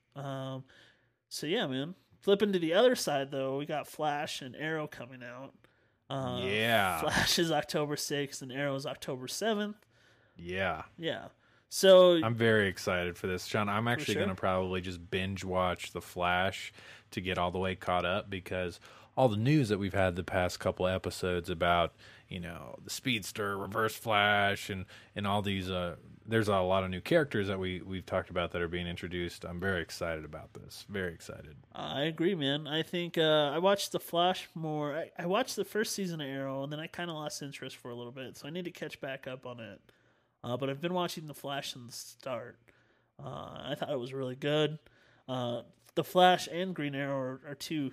So yeah, man. Flipping to the other side though, we got Flash and Arrow coming out. Yeah. Flash is October 6th and Arrow is October 7th. Yeah. Yeah. So I'm very excited for this, Sean. I'm actually sure. going to probably just binge watch The Flash to get all the way caught up because all the news that we've had the past couple episodes about, the Speedster, Reverse Flash, and all these, there's a lot of new characters that we've talked about that are being introduced. I'm very excited about this. Very excited. I agree, man. I think I watched The Flash more. I watched the first season of Arrow, and then I kind of lost interest for a little bit, so I need to catch back up on it. But I've been watching The Flash from the start. I thought it was really good. The Flash and Green Arrow are two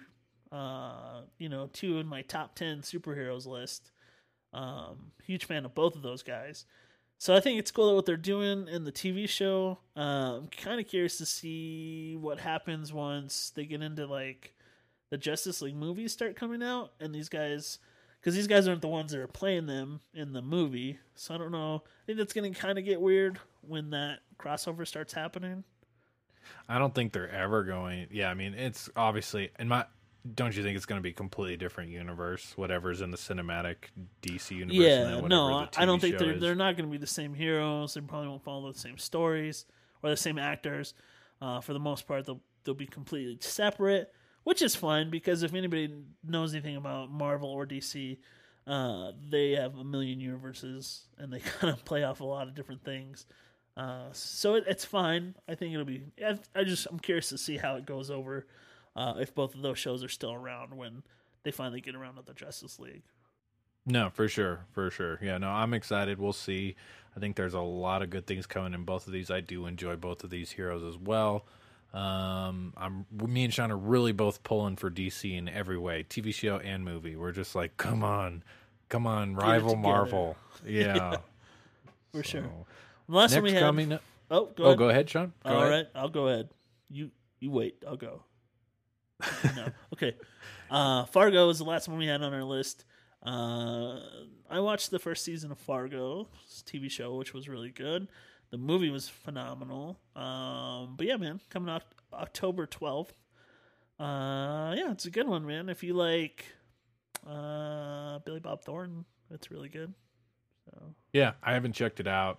in my top 10 superheroes list. Huge fan of both of those guys. So I think it's cool what they're doing in the TV show. I'm kind of curious to see what happens once they get into like the Justice League movies start coming out, and these guys, because these guys aren't the ones that are playing them in the movie. So I don't know. I think that's going to kind of get weird when that crossover starts happening. I don't think they're ever going. Yeah, I mean, it's obviously don't you think it's going to be a completely different universe? Whatever's in the cinematic DC universe. Yeah, and no, I don't think they're. they're not going to be the same heroes. They probably won't follow the same stories or the same actors. For the most part, they'll be completely separate, which is fine because if anybody knows anything about Marvel or DC, they have a million universes and they kind of play off a lot of different things. So it's fine. I think it'll be. I'm curious to see how it goes over. If both of those shows are still around when they finally get around to the Justice League. No, for sure, for sure. Yeah, no, I'm excited. We'll see. I think there's a lot of good things coming in both of these. I do enjoy both of these heroes as well. Me and Sean are really both pulling for DC in every way, TV show and movie. We're just like, come on, Get it rival together. Marvel. Yeah, For sure. so, The last one we next had. coming. Oh, go Oh, ahead. go ahead, Sean. Go All ahead. right, I'll go ahead. You wait. I'll go. No. Okay. Fargo is the last one we had on our list. I watched the first season of Fargo TV show, which was really good. The movie was phenomenal. But yeah, man, coming out October 12th. Yeah, it's a good one, man. If you like Billy Bob Thornton, it's really good. So Yeah, I haven't checked it out.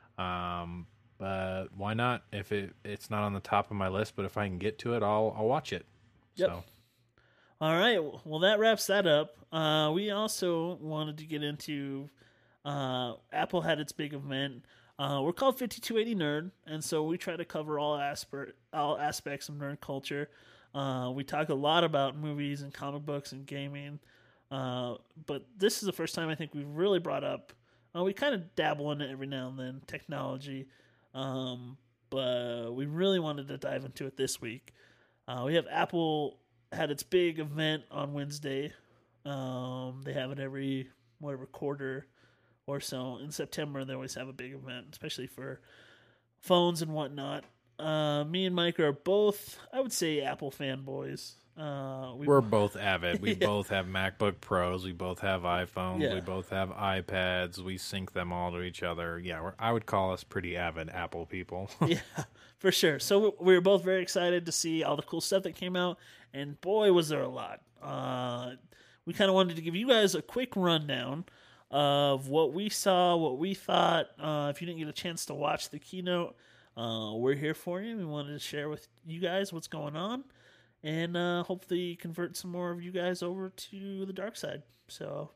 But why not? If it's not on the top of my list, but if I can get to it, I'll watch it. Yep. So all right, well that wraps that up. We also wanted to get into Apple had its big event. We're called 5280 Nerd, and so we try to cover all aspects of nerd culture. We talk a lot about movies and comic books and gaming, but this is the first time I think we've really brought up. We kind of dabble in it every now and then, technology, but we really wanted to dive into it this week. We have Apple had its big event on Wednesday. They have it every quarter or so in September. They always have a big event, especially for phones and whatnot. Me and Mike are both, I would say, Apple fanboys. we're both avid. We Yeah. both have MacBook Pros. We both have iPhones. Yeah. We both have iPads. We sync them all to each other. Yeah, I would call us pretty avid Apple people. Yeah, for sure. So we were both very excited to see all the cool stuff that came out, and boy, was there a lot. We kind of wanted to give you guys a quick rundown of what we saw, what we thought. If you didn't get a chance to watch the keynote, we're here for you. We wanted to share with you guys what's going on, and hopefully convert some more of you guys over to the dark side. So,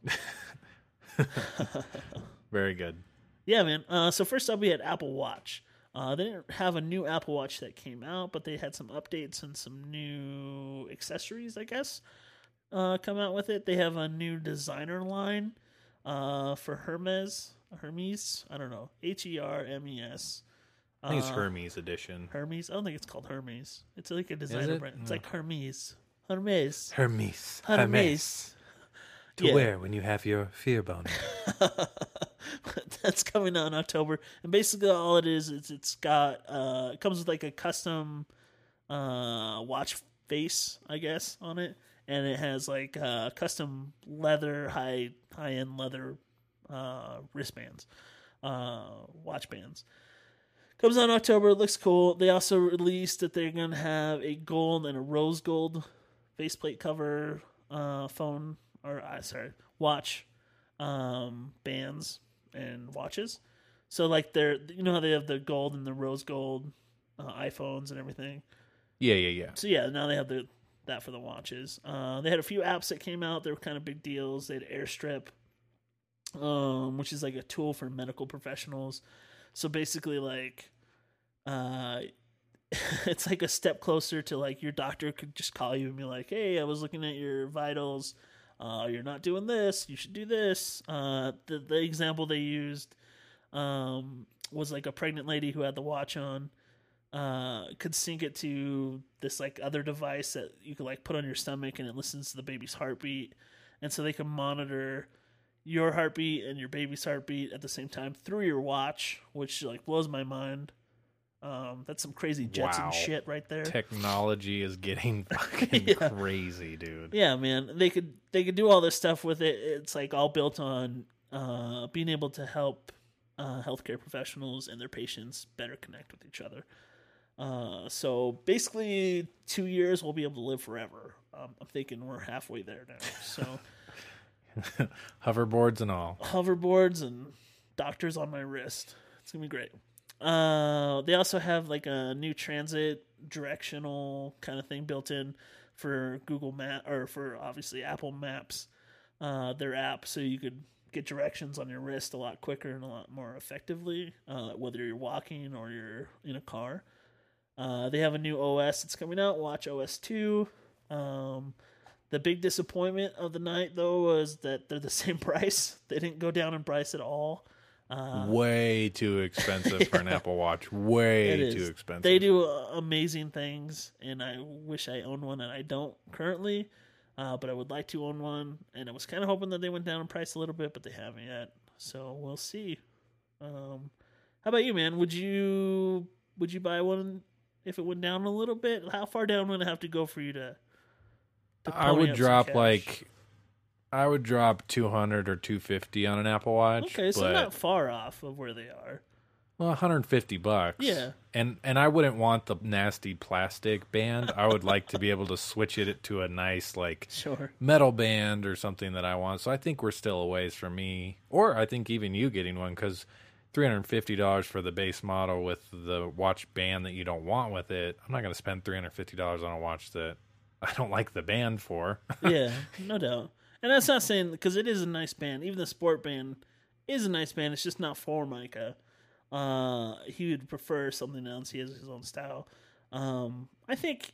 Very good. yeah, man. So first up, we had Apple Watch. They didn't have a new Apple Watch that came out, but they had some updates and some new accessories, I guess, come out with it. They have a new designer line for Hermes. I don't know. Hermes. I think it's Hermes edition. Hermes. I don't think it's called Hermes. It's like a designer it? brand. It's like Hermes. Hermes. Hermes. Hermes. To Yeah. wear when you have your fear boner. That's coming out in October, and basically all it is it's got it comes with like a custom watch face, I guess, on it, and it has like custom leather high end leather wristbands, watch bands. Comes out in October. It looks cool. They also released that they're gonna have a gold and a rose gold faceplate cover phone or watch bands and watches. So like they're, you know how they have the gold and the rose gold iPhones and everything. Yeah. So yeah, now they have that for the watches. They had a few apps that came out. They were kind of big deals. They had Airstrip, which is like a tool for medical professionals. So basically, like, it's like a step closer to like your doctor could just call you and be like, "Hey, I was looking at your vitals. You're not doing this. You should do this." The example they used was like a pregnant lady who had the watch on. Could sync it to this like other device that you could like put on your stomach, and it listens to the baby's heartbeat, and so they can monitor your heartbeat and your baby's heartbeat at the same time through your watch, which like blows my mind. That's some crazy Jetson Wow. shit right there. Technology is getting fucking Yeah. crazy, dude. Yeah, man, they could do all this stuff with it. It's like all built on being able to help healthcare professionals and their patients better connect with each other. So basically, 2 years we'll be able to live forever. I'm thinking we're halfway there now. So Hoverboards and all. hoverboards and doctors on my wrist. It's gonna be great. They also have like a new transit directional kind of thing built in for Google Map, or for obviously Apple Maps, their app, so you could get directions on your wrist a lot quicker and a lot more effectively, whether you're walking or you're in a car. They have a new OS that's coming out, Watch OS 2. The big disappointment of the night, though, was that they're the same price. They didn't go down in price at all. Way too expensive for an Apple Watch. Way too expensive. They do amazing things, and I wish I owned one, and I don't currently. But I would like to own one, and I was kind of hoping that they went down in price a little bit, but they haven't yet. So we'll see. How about you, man? Would you buy one if it went down a little bit? How far down would it have to go for you to I would drop I would drop 200 or 250 on an Apple Watch. Okay, so not far off of where they are. Well, $150. Yeah. And I wouldn't want the nasty plastic band. I would like to be able to switch it to a nice metal band or something that I want. So I think we're still a ways from me, or I think even you getting one, because $350 for the base model with the watch band that you don't want with it. I'm not going to spend $350 on a watch that I don't like the band for. Yeah, no doubt. And that's not saying, because it is a nice band. Even the sport band is a nice band. It's just not for Micah. He would prefer something else. He has his own style. I think,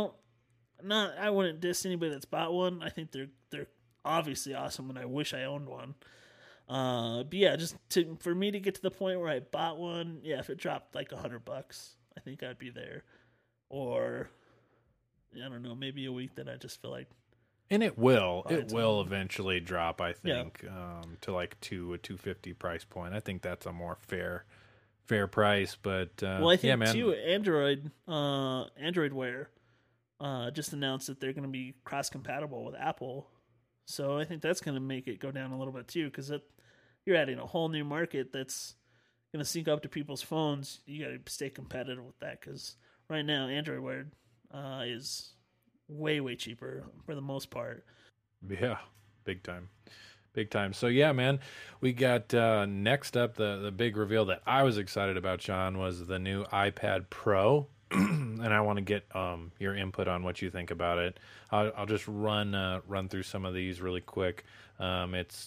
I wouldn't diss anybody that's bought one. I think they're obviously awesome, and I wish I owned one. But yeah, for me to get to the point where I bought one, yeah, if it dropped like $100, I think I'd be there. Or, I don't know, maybe a week that I just feel like. And it will eventually drop, I think, to like a $250 price point. I think that's a more fair price. But I think too, Android Wear just announced that they're going to be cross compatible with Apple, so I think that's going to make it go down a little bit too, because you're adding a whole new market that's going to sync up to people's phones. You got to stay competitive with that, because right now Android Wear is way cheaper for the most part. Yeah, big time. So yeah, man, we got next up the big reveal that I was excited about, Sean, was the new iPad Pro. And I want to get your input on what you think about it. I'll just run through some of these really quick. It's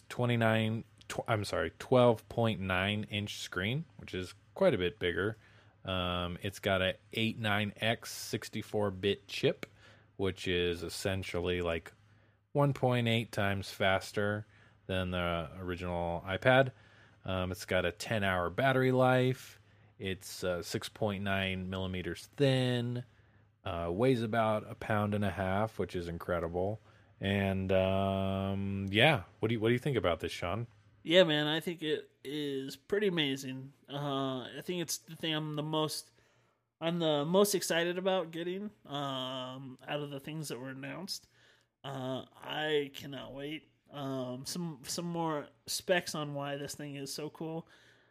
12.9 inch screen, which is quite a bit bigger. It's got a 89X 64-bit chip, which is essentially like 1.8 times faster than the original iPad. It's got a 10-hour battery life. It's 6.9 millimeters thin. Weighs about 1.5 pounds, which is incredible. And what do you think about this, Sean? Yeah, man, I think it is pretty amazing. I think it's the thing I'm the most excited about getting out of the things that were announced. I cannot wait. Some more specs on why this thing is so cool.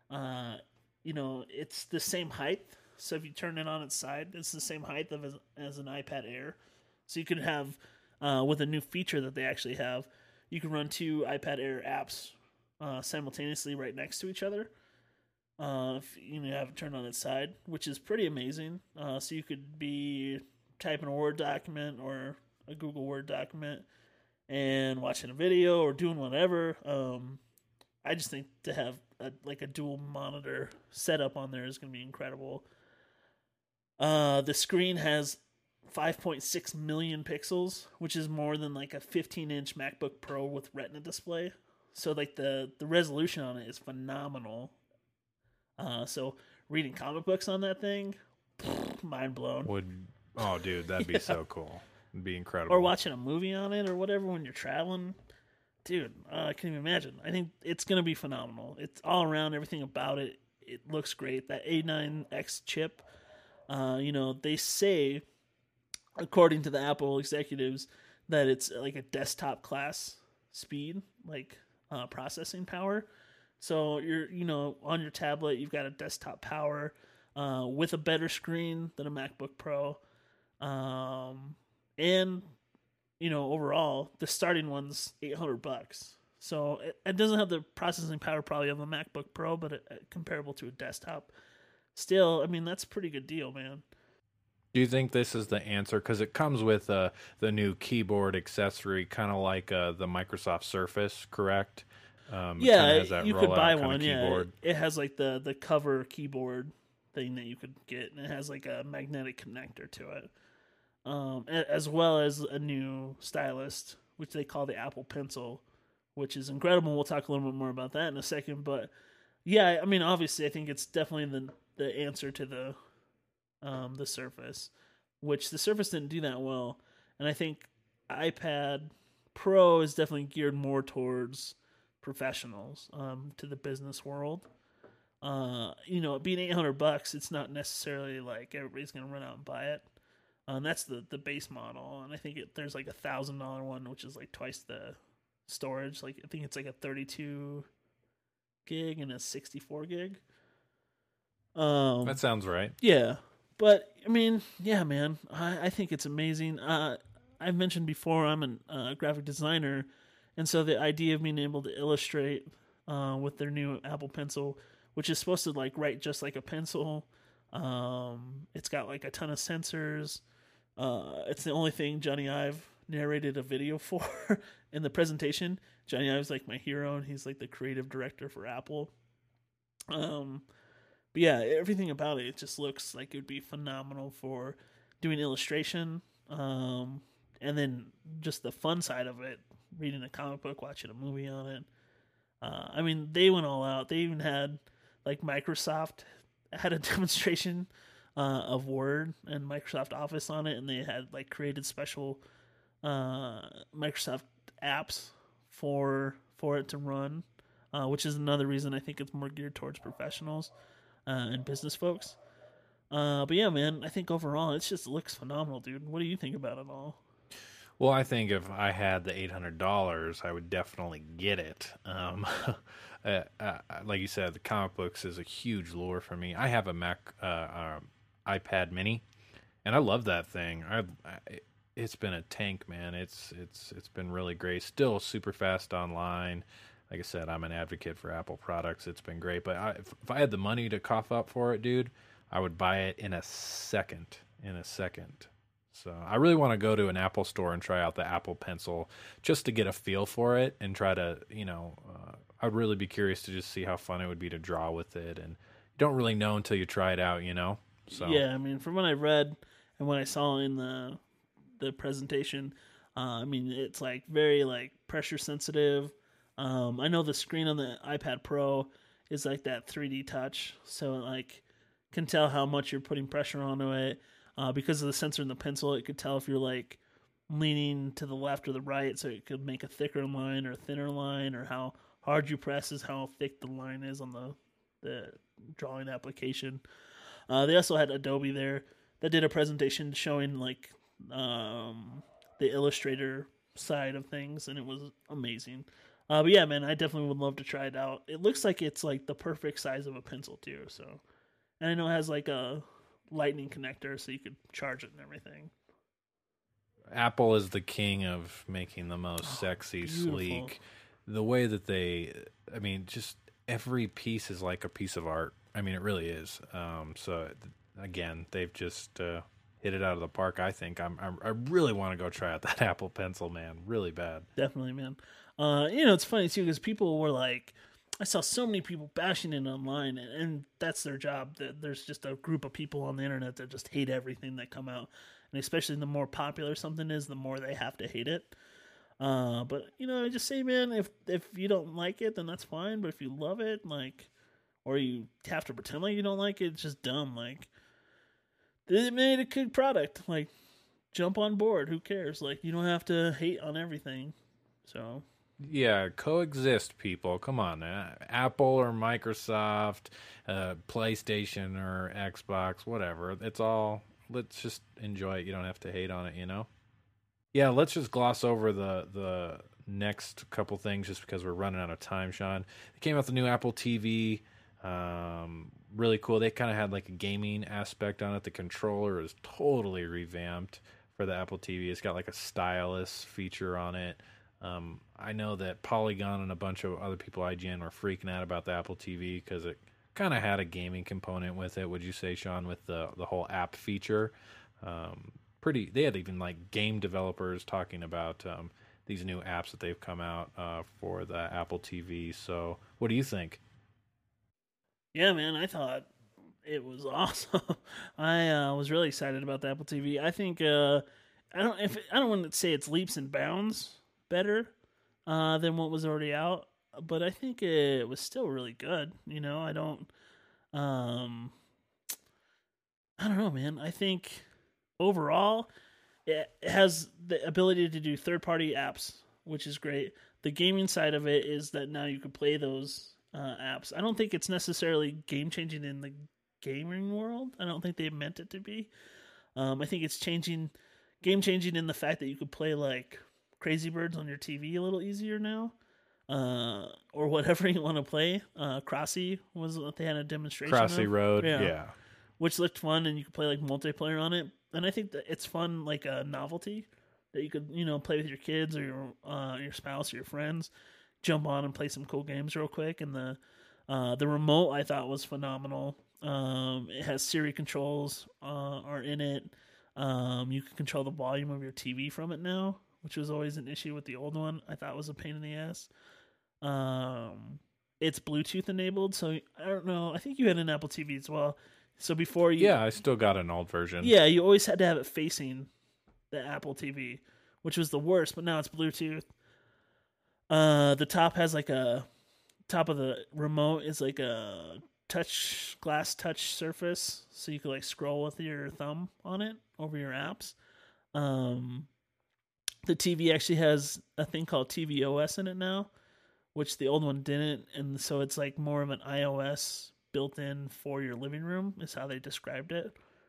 It's the same height. So if you turn it on its side, it's the same height as an iPad Air. So you could have, with a new feature that they actually have, you can run two iPad Air apps simultaneously right next to each other. If you have it turned on its side, which is pretty amazing. So you could be typing a Word document or a Google Word document and watching a video or doing whatever. I just think to have a dual monitor setup on there is going to be incredible. The screen has 5.6 million pixels, which is more than like a 15-inch MacBook Pro with Retina display. So like the resolution on it is phenomenal. So reading comic books on that thing, mind blown. Oh, dude, that'd be so cool. It'd be incredible. Or watching a movie on it or whatever when you're traveling. Dude, I can't even imagine. I think it's going to be phenomenal. It's all around, everything about it. It looks great. That A9X chip, they say, according to the Apple executives, that it's like a desktop class speed, like processing power. So you're, on your tablet, you've got a desktop power with a better screen than a MacBook Pro. And overall, the starting one's $800. So it doesn't have the processing power probably of a MacBook Pro, but comparable to a desktop. Still, I mean, that's a pretty good deal, man. Do you think this is the answer? Because it comes with the new keyboard accessory, kind of like the Microsoft Surface, correct? You could buy one. Yeah, it has like the cover keyboard thing that you could get, and it has like a magnetic connector to it. as well as a new stylus, which they call the Apple Pencil, which is incredible. We'll talk a little bit more about that in a second. But yeah, I mean, obviously, I think it's definitely the answer to the Surface, which the Surface didn't do that well, and I think iPad Pro is definitely geared more towards professionals, to the business world. Being $800, it's not necessarily like everybody's gonna run out and buy it. That's the base model, and I think there's like $1,000 one, which is like twice the storage. Like I think it's like a 32 gig and a 64 gig. That sounds right. Yeah, but I mean, yeah, man, I think it's amazing. I've mentioned before I'm a graphic designer, and so the idea of being able to illustrate with their new Apple Pencil, which is supposed to like write just like a pencil. It's got like a ton of sensors. It's the only thing Johnny Ive narrated a video for in the presentation. Johnny Ive's like my hero, and he's like the creative director for Apple. But yeah, everything about it just looks like it would be phenomenal for doing illustration. And then just the fun side of it, reading a comic book, watching a movie on it. I mean, they went all out. They even had, like, Microsoft had a demonstration of Word and Microsoft Office on it, and they had, like, created special Microsoft apps for it to run, which is another reason I think it's more geared towards professionals and business folks. But yeah, man, I think overall it just looks phenomenal, dude. What do you think about it all? Well, I think if I had the $800, I would definitely get it. Like you said, the comic books is a huge lure for me. I have a iPad Mini, and I love that thing. It's been a tank, man. It's been really great. Still super fast online. Like I said, I'm an advocate for Apple products. It's been great. But if I had the money to cough up for it, dude, I would buy it in a second. So I really want to go to an Apple store and try out the Apple Pencil just to get a feel for it and try to, I'd really be curious to just see how fun it would be to draw with it. And you don't really know until you try it out, So yeah, I mean, from what I read and what I saw in the presentation, I mean, it's like very like pressure sensitive. I know the screen on the iPad Pro is like that 3D touch, so it like can tell how much you're putting pressure onto it. Because of the sensor in the pencil, it could tell if you're like leaning to the left or the right, so it could make a thicker line or a thinner line, or how hard you press is how thick the line is on the drawing application. They also had Adobe there that did a presentation showing like the Illustrator side of things, and it was amazing. But yeah, man, I definitely would love to try it out. It looks like it's like the perfect size of a pencil too. So, and I know it has like a lightning connector, so you could charge it and everything. Apple is the king of making the most sexy, beautiful. sleek. The way that just every piece is like a piece of art. I mean, it really is. So again, they've just hit it out of the park. I think I really want to go try out that Apple Pencil, man, really bad. Definitely, man. It's funny too because people were like, I saw so many people bashing it online, and that's their job. There's just a group of people on the internet that just hate everything that come out, and especially the more popular something is, the more they have to hate it. But I just say, man, if you don't like it, then that's fine. But if you love it, like, or you have to pretend like you don't like it, it's just dumb. Like, they made a good product. Like, jump on board. Who cares? Like, you don't have to hate on everything. So. Yeah, coexist, people. Come on, Apple or Microsoft, PlayStation or Xbox, whatever. It's all. Let's just enjoy it. You don't have to hate on it, Yeah, let's just gloss over the next couple things just because we're running out of time, Sean. It came out with the new Apple TV. Really cool. They kind of had like a gaming aspect on it. The controller is totally revamped for the Apple TV. It's got like a stylus feature on it. I know that Polygon and a bunch of other people, IGN, were freaking out about the Apple TV because it kind of had a gaming component with it. Would you say, Sean, with the whole app feature? They had even like game developers talking about these new apps that they've come out for the Apple TV. So, what do you think? Yeah, man, I thought It was awesome. I was really excited about the Apple TV. I think I don't want to say it's leaps and bounds better than what was already out, but I think it was still really good. Um I don't know, man. I think overall it has the ability to do third-party apps, which is great. The gaming side of it is that now you can play those apps. I don't think it's necessarily game-changing in the gaming world. I don't think they meant it to be. I think it's game-changing in the fact that you could play like Crazy Birds on your TV a little easier now. Or whatever you want to play. Crossy was what they had a demonstration Crossy of. Road, yeah. Which looked fun, and you could play like multiplayer on it. And I think that it's fun, like a novelty that you could, play with your kids or your spouse or your friends. Jump on and play some cool games real quick. And the remote I thought was phenomenal. It has Siri controls are in it. You can control the volume of your TV from it now, which was always an issue with the old one. I thought was a pain in the ass. It's Bluetooth enabled, so I don't know. I think you had an Apple TV as well. So before you... Yeah, I still got an old version. Yeah, you always had to have it facing the Apple TV, which was the worst, but now it's Bluetooth. The top has like top of the remote is like a glass touch surface, so you could like scroll with your thumb on it over your apps. The TV actually has a thing called tvOS in it now, which the old one didn't, and so it's like more of an iOS built in for your living room is how they described it.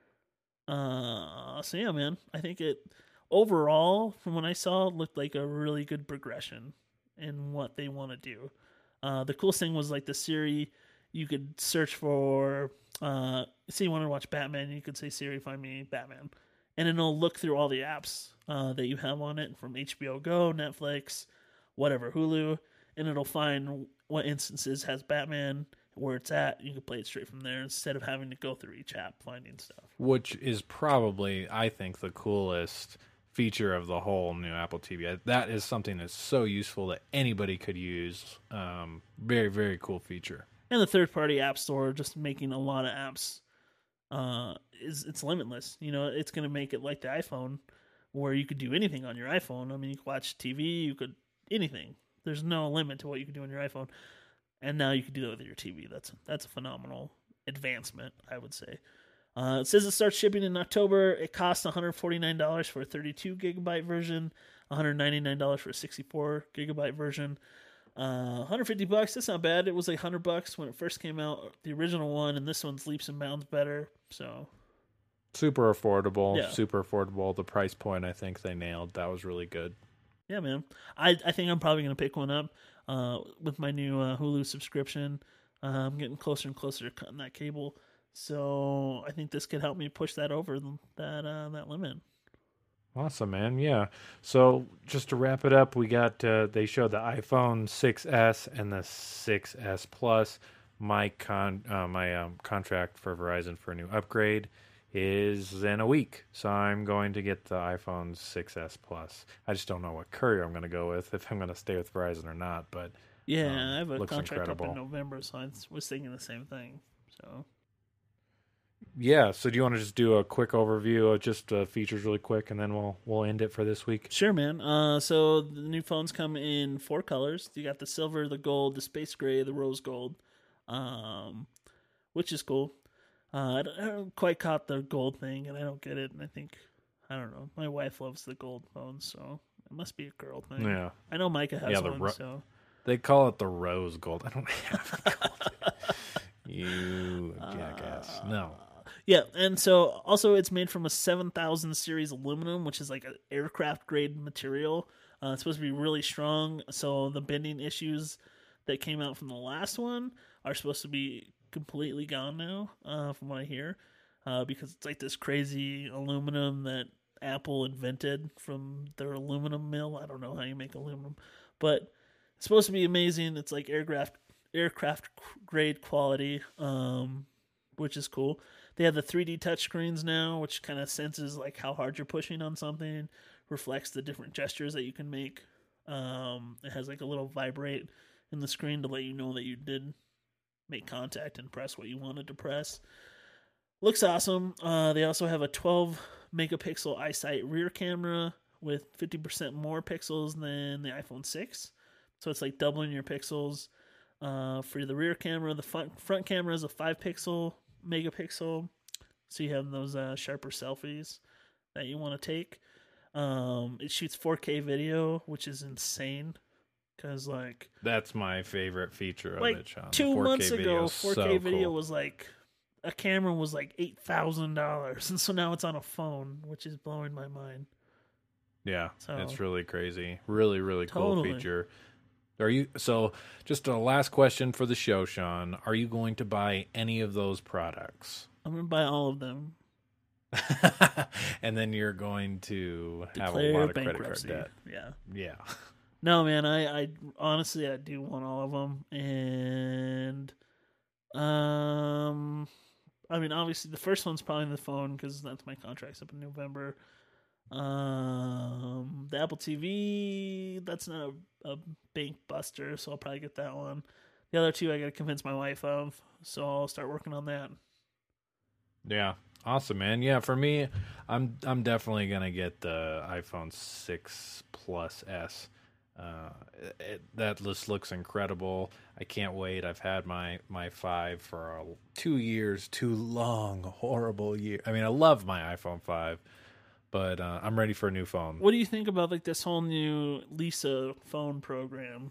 So yeah, man, I think it overall, from what I saw, looked like a really good progression in what they want to do. The coolest thing was like the Siri. You could search for, say you want to watch Batman, you could say, Siri, find me Batman. And it'll look through all the apps that you have on it, from HBO Go, Netflix, whatever, Hulu, and it'll find what instances has Batman, where it's at. You can play it straight from there instead of having to go through each app finding stuff. Which is probably, I think, the coolest feature of the whole new Apple TV. That is something that's so useful that anybody could use. Very, very cool feature. And the third-party app store, just making a lot of apps, it's limitless. It's going to make it like the iPhone, where you could do anything on your iPhone. I mean, you could watch TV, you could anything. There's no limit to what you can do on your iPhone. And now you can do that with your TV. That's a phenomenal advancement, I would say. It says it starts shipping in October. It costs $149 for a 32 gigabyte version, $199 for a 64 gigabyte version. $150. That's not bad. It was like $100 when it first came out, the original one, and this one's leaps and bounds better. So super affordable. Yeah. Super affordable. The price point, I think they nailed. That was really good. Yeah, man. I think I'm probably gonna pick one up with my new Hulu subscription. I'm getting closer and closer to cutting that cable, so I think this could help me push that over that limit. Awesome, man. Yeah. So just to wrap it up, we got they showed the iPhone 6s and the 6s Plus. My contract for Verizon for a new upgrade is in a week, so I'm going to get the iPhone 6s Plus. I just don't know what courier I'm going to go with, if I'm going to stay with Verizon or not. But yeah, I have a contract incredible. up in November, so I was thinking the same thing. So yeah, so do you want to just do a quick overview of just features really quick, and then we'll end it for this week? Sure, man. So the new phones come in 4 colors. You got the silver, the gold, the space gray, the rose gold, which is cool. I don't quite caught the gold thing, and I don't get it. And I don't know. My wife loves the gold phones, so it must be a girl thing. Yeah. I know Micah has one, so. They call it the rose gold. I don't have the gold. You jackass. No. Yeah, and so also it's made from a 7000 series aluminum, which is like an aircraft grade material. It's supposed to be really strong, so the bending issues that came out from the last one are supposed to be completely gone now, from what I hear, because it's like this crazy aluminum that Apple invented from their aluminum mill. I don't know how you make aluminum, but it's supposed to be amazing. It's like aircraft grade quality, which is cool. They have the 3D touchscreens now, which kind of senses like how hard you're pushing on something, reflects the different gestures that you can make. It has like a little vibrate in the screen to let you know that you did make contact and press what you wanted to press. Looks awesome. They also have a 12 megapixel iSight rear camera with 50% more pixels than the iPhone 6. So it's like doubling your pixels for the rear camera. The front camera is a 5 megapixel. So you have those sharper selfies that you want to take. It shoots 4K video, which is insane. Because, like... That's my favorite feature of like it, Sean. 2 months ago, 4K so video cool. was like... A camera was like $8,000. And so now it's on a phone, which is blowing my mind. Yeah, So- it's really crazy. Really, really cool Totally. feature. So just a last question for the show, Sean. Are you going to buy any of those products? I'm going to buy all of them. And then you're going to have a Declare lot of credit card bankruptcy. debt. Yeah. Yeah. No, man, I honestly, I do want all of them. And, I mean, obviously the first one's probably the phone because that's my contract's up in November. The Apple TV, that's not a bank buster, so I'll probably get that one. The other two I got to convince my wife of, so I'll start working on that. Yeah. Awesome, man. Yeah, for me, I'm definitely gonna get the iPhone 6 Plus S. That just looks incredible. I can't wait. I've had my 5 for 2 years, 2 long, horrible years. I mean, I love my iPhone 5, but I'm ready for a new phone. What do you think about like this whole new Lisa phone program?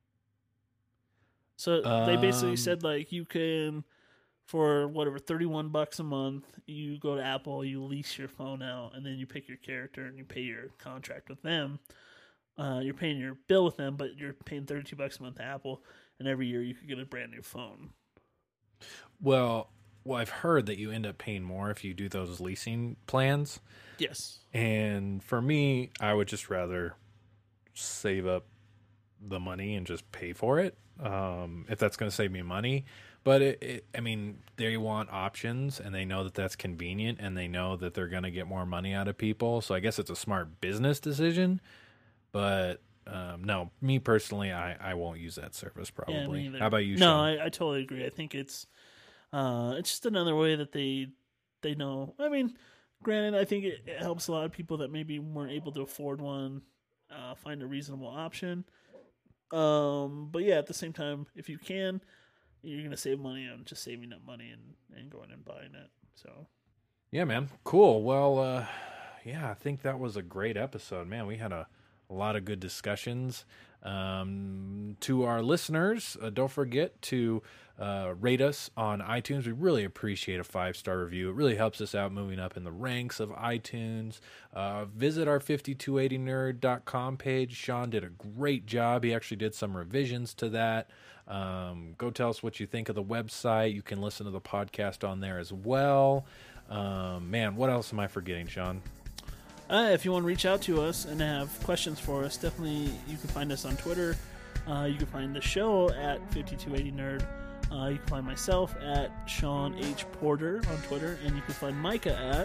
So they basically said like you can, for whatever, $31 a month, you go to Apple, you lease your phone out, and then you pick your character and you pay your contract with them. You're paying your bill with them, but you're paying $32 a month to Apple, and every year you could get a brand new phone. Well, I've heard that you end up paying more if you do those leasing plans. Yes. And for me, I would just rather save up the money and just pay for it, if that's going to save me money. But I mean, they want options, and they know that that's convenient, and they know that they're going to get more money out of people. So I guess it's a smart business decision. But no, me personally, I won't use that service probably. Yeah, me either. How about you, No, Sean? I totally agree. I think it's just another way that they know. I mean, granted, I think it helps a lot of people that maybe weren't able to afford one find a reasonable option. But yeah, at the same time, if you can, you're going to save money on just saving up money and going and buying it. So Yeah, man. Cool. Well, yeah, I think that was a great episode, man. We had a lot of good discussions. To our listeners, don't forget to rate us on iTunes. We really appreciate a 5-star review. It really helps us out moving up in the ranks of iTunes. Visit our 5280nerd.com page. Sean did a great job. He actually did some revisions to that. Go tell us what you think of the website. You can listen to the podcast on there as well. Man, what else am I forgetting, Sean? if you want to reach out to us and have questions for us, definitely you can find us on Twitter. You can find the show at 5280nerd. You can find myself at Sean H. Porter on Twitter, and you can find Micah at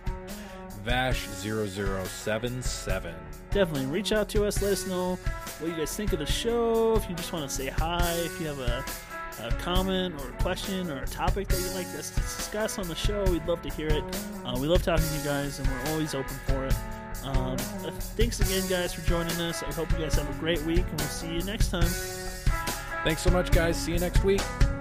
Vash0077. Definitely reach out to us. Let us know what you guys think of the show. If you just want to say hi, if you have a comment or a question or a topic that you'd like us to discuss on the show, we'd love to hear it. We love talking to you guys, and we're always open for it. Thanks again, guys, for joining us. I hope you guys have a great week, and we'll see you next time. Thanks so much, guys. See you next week.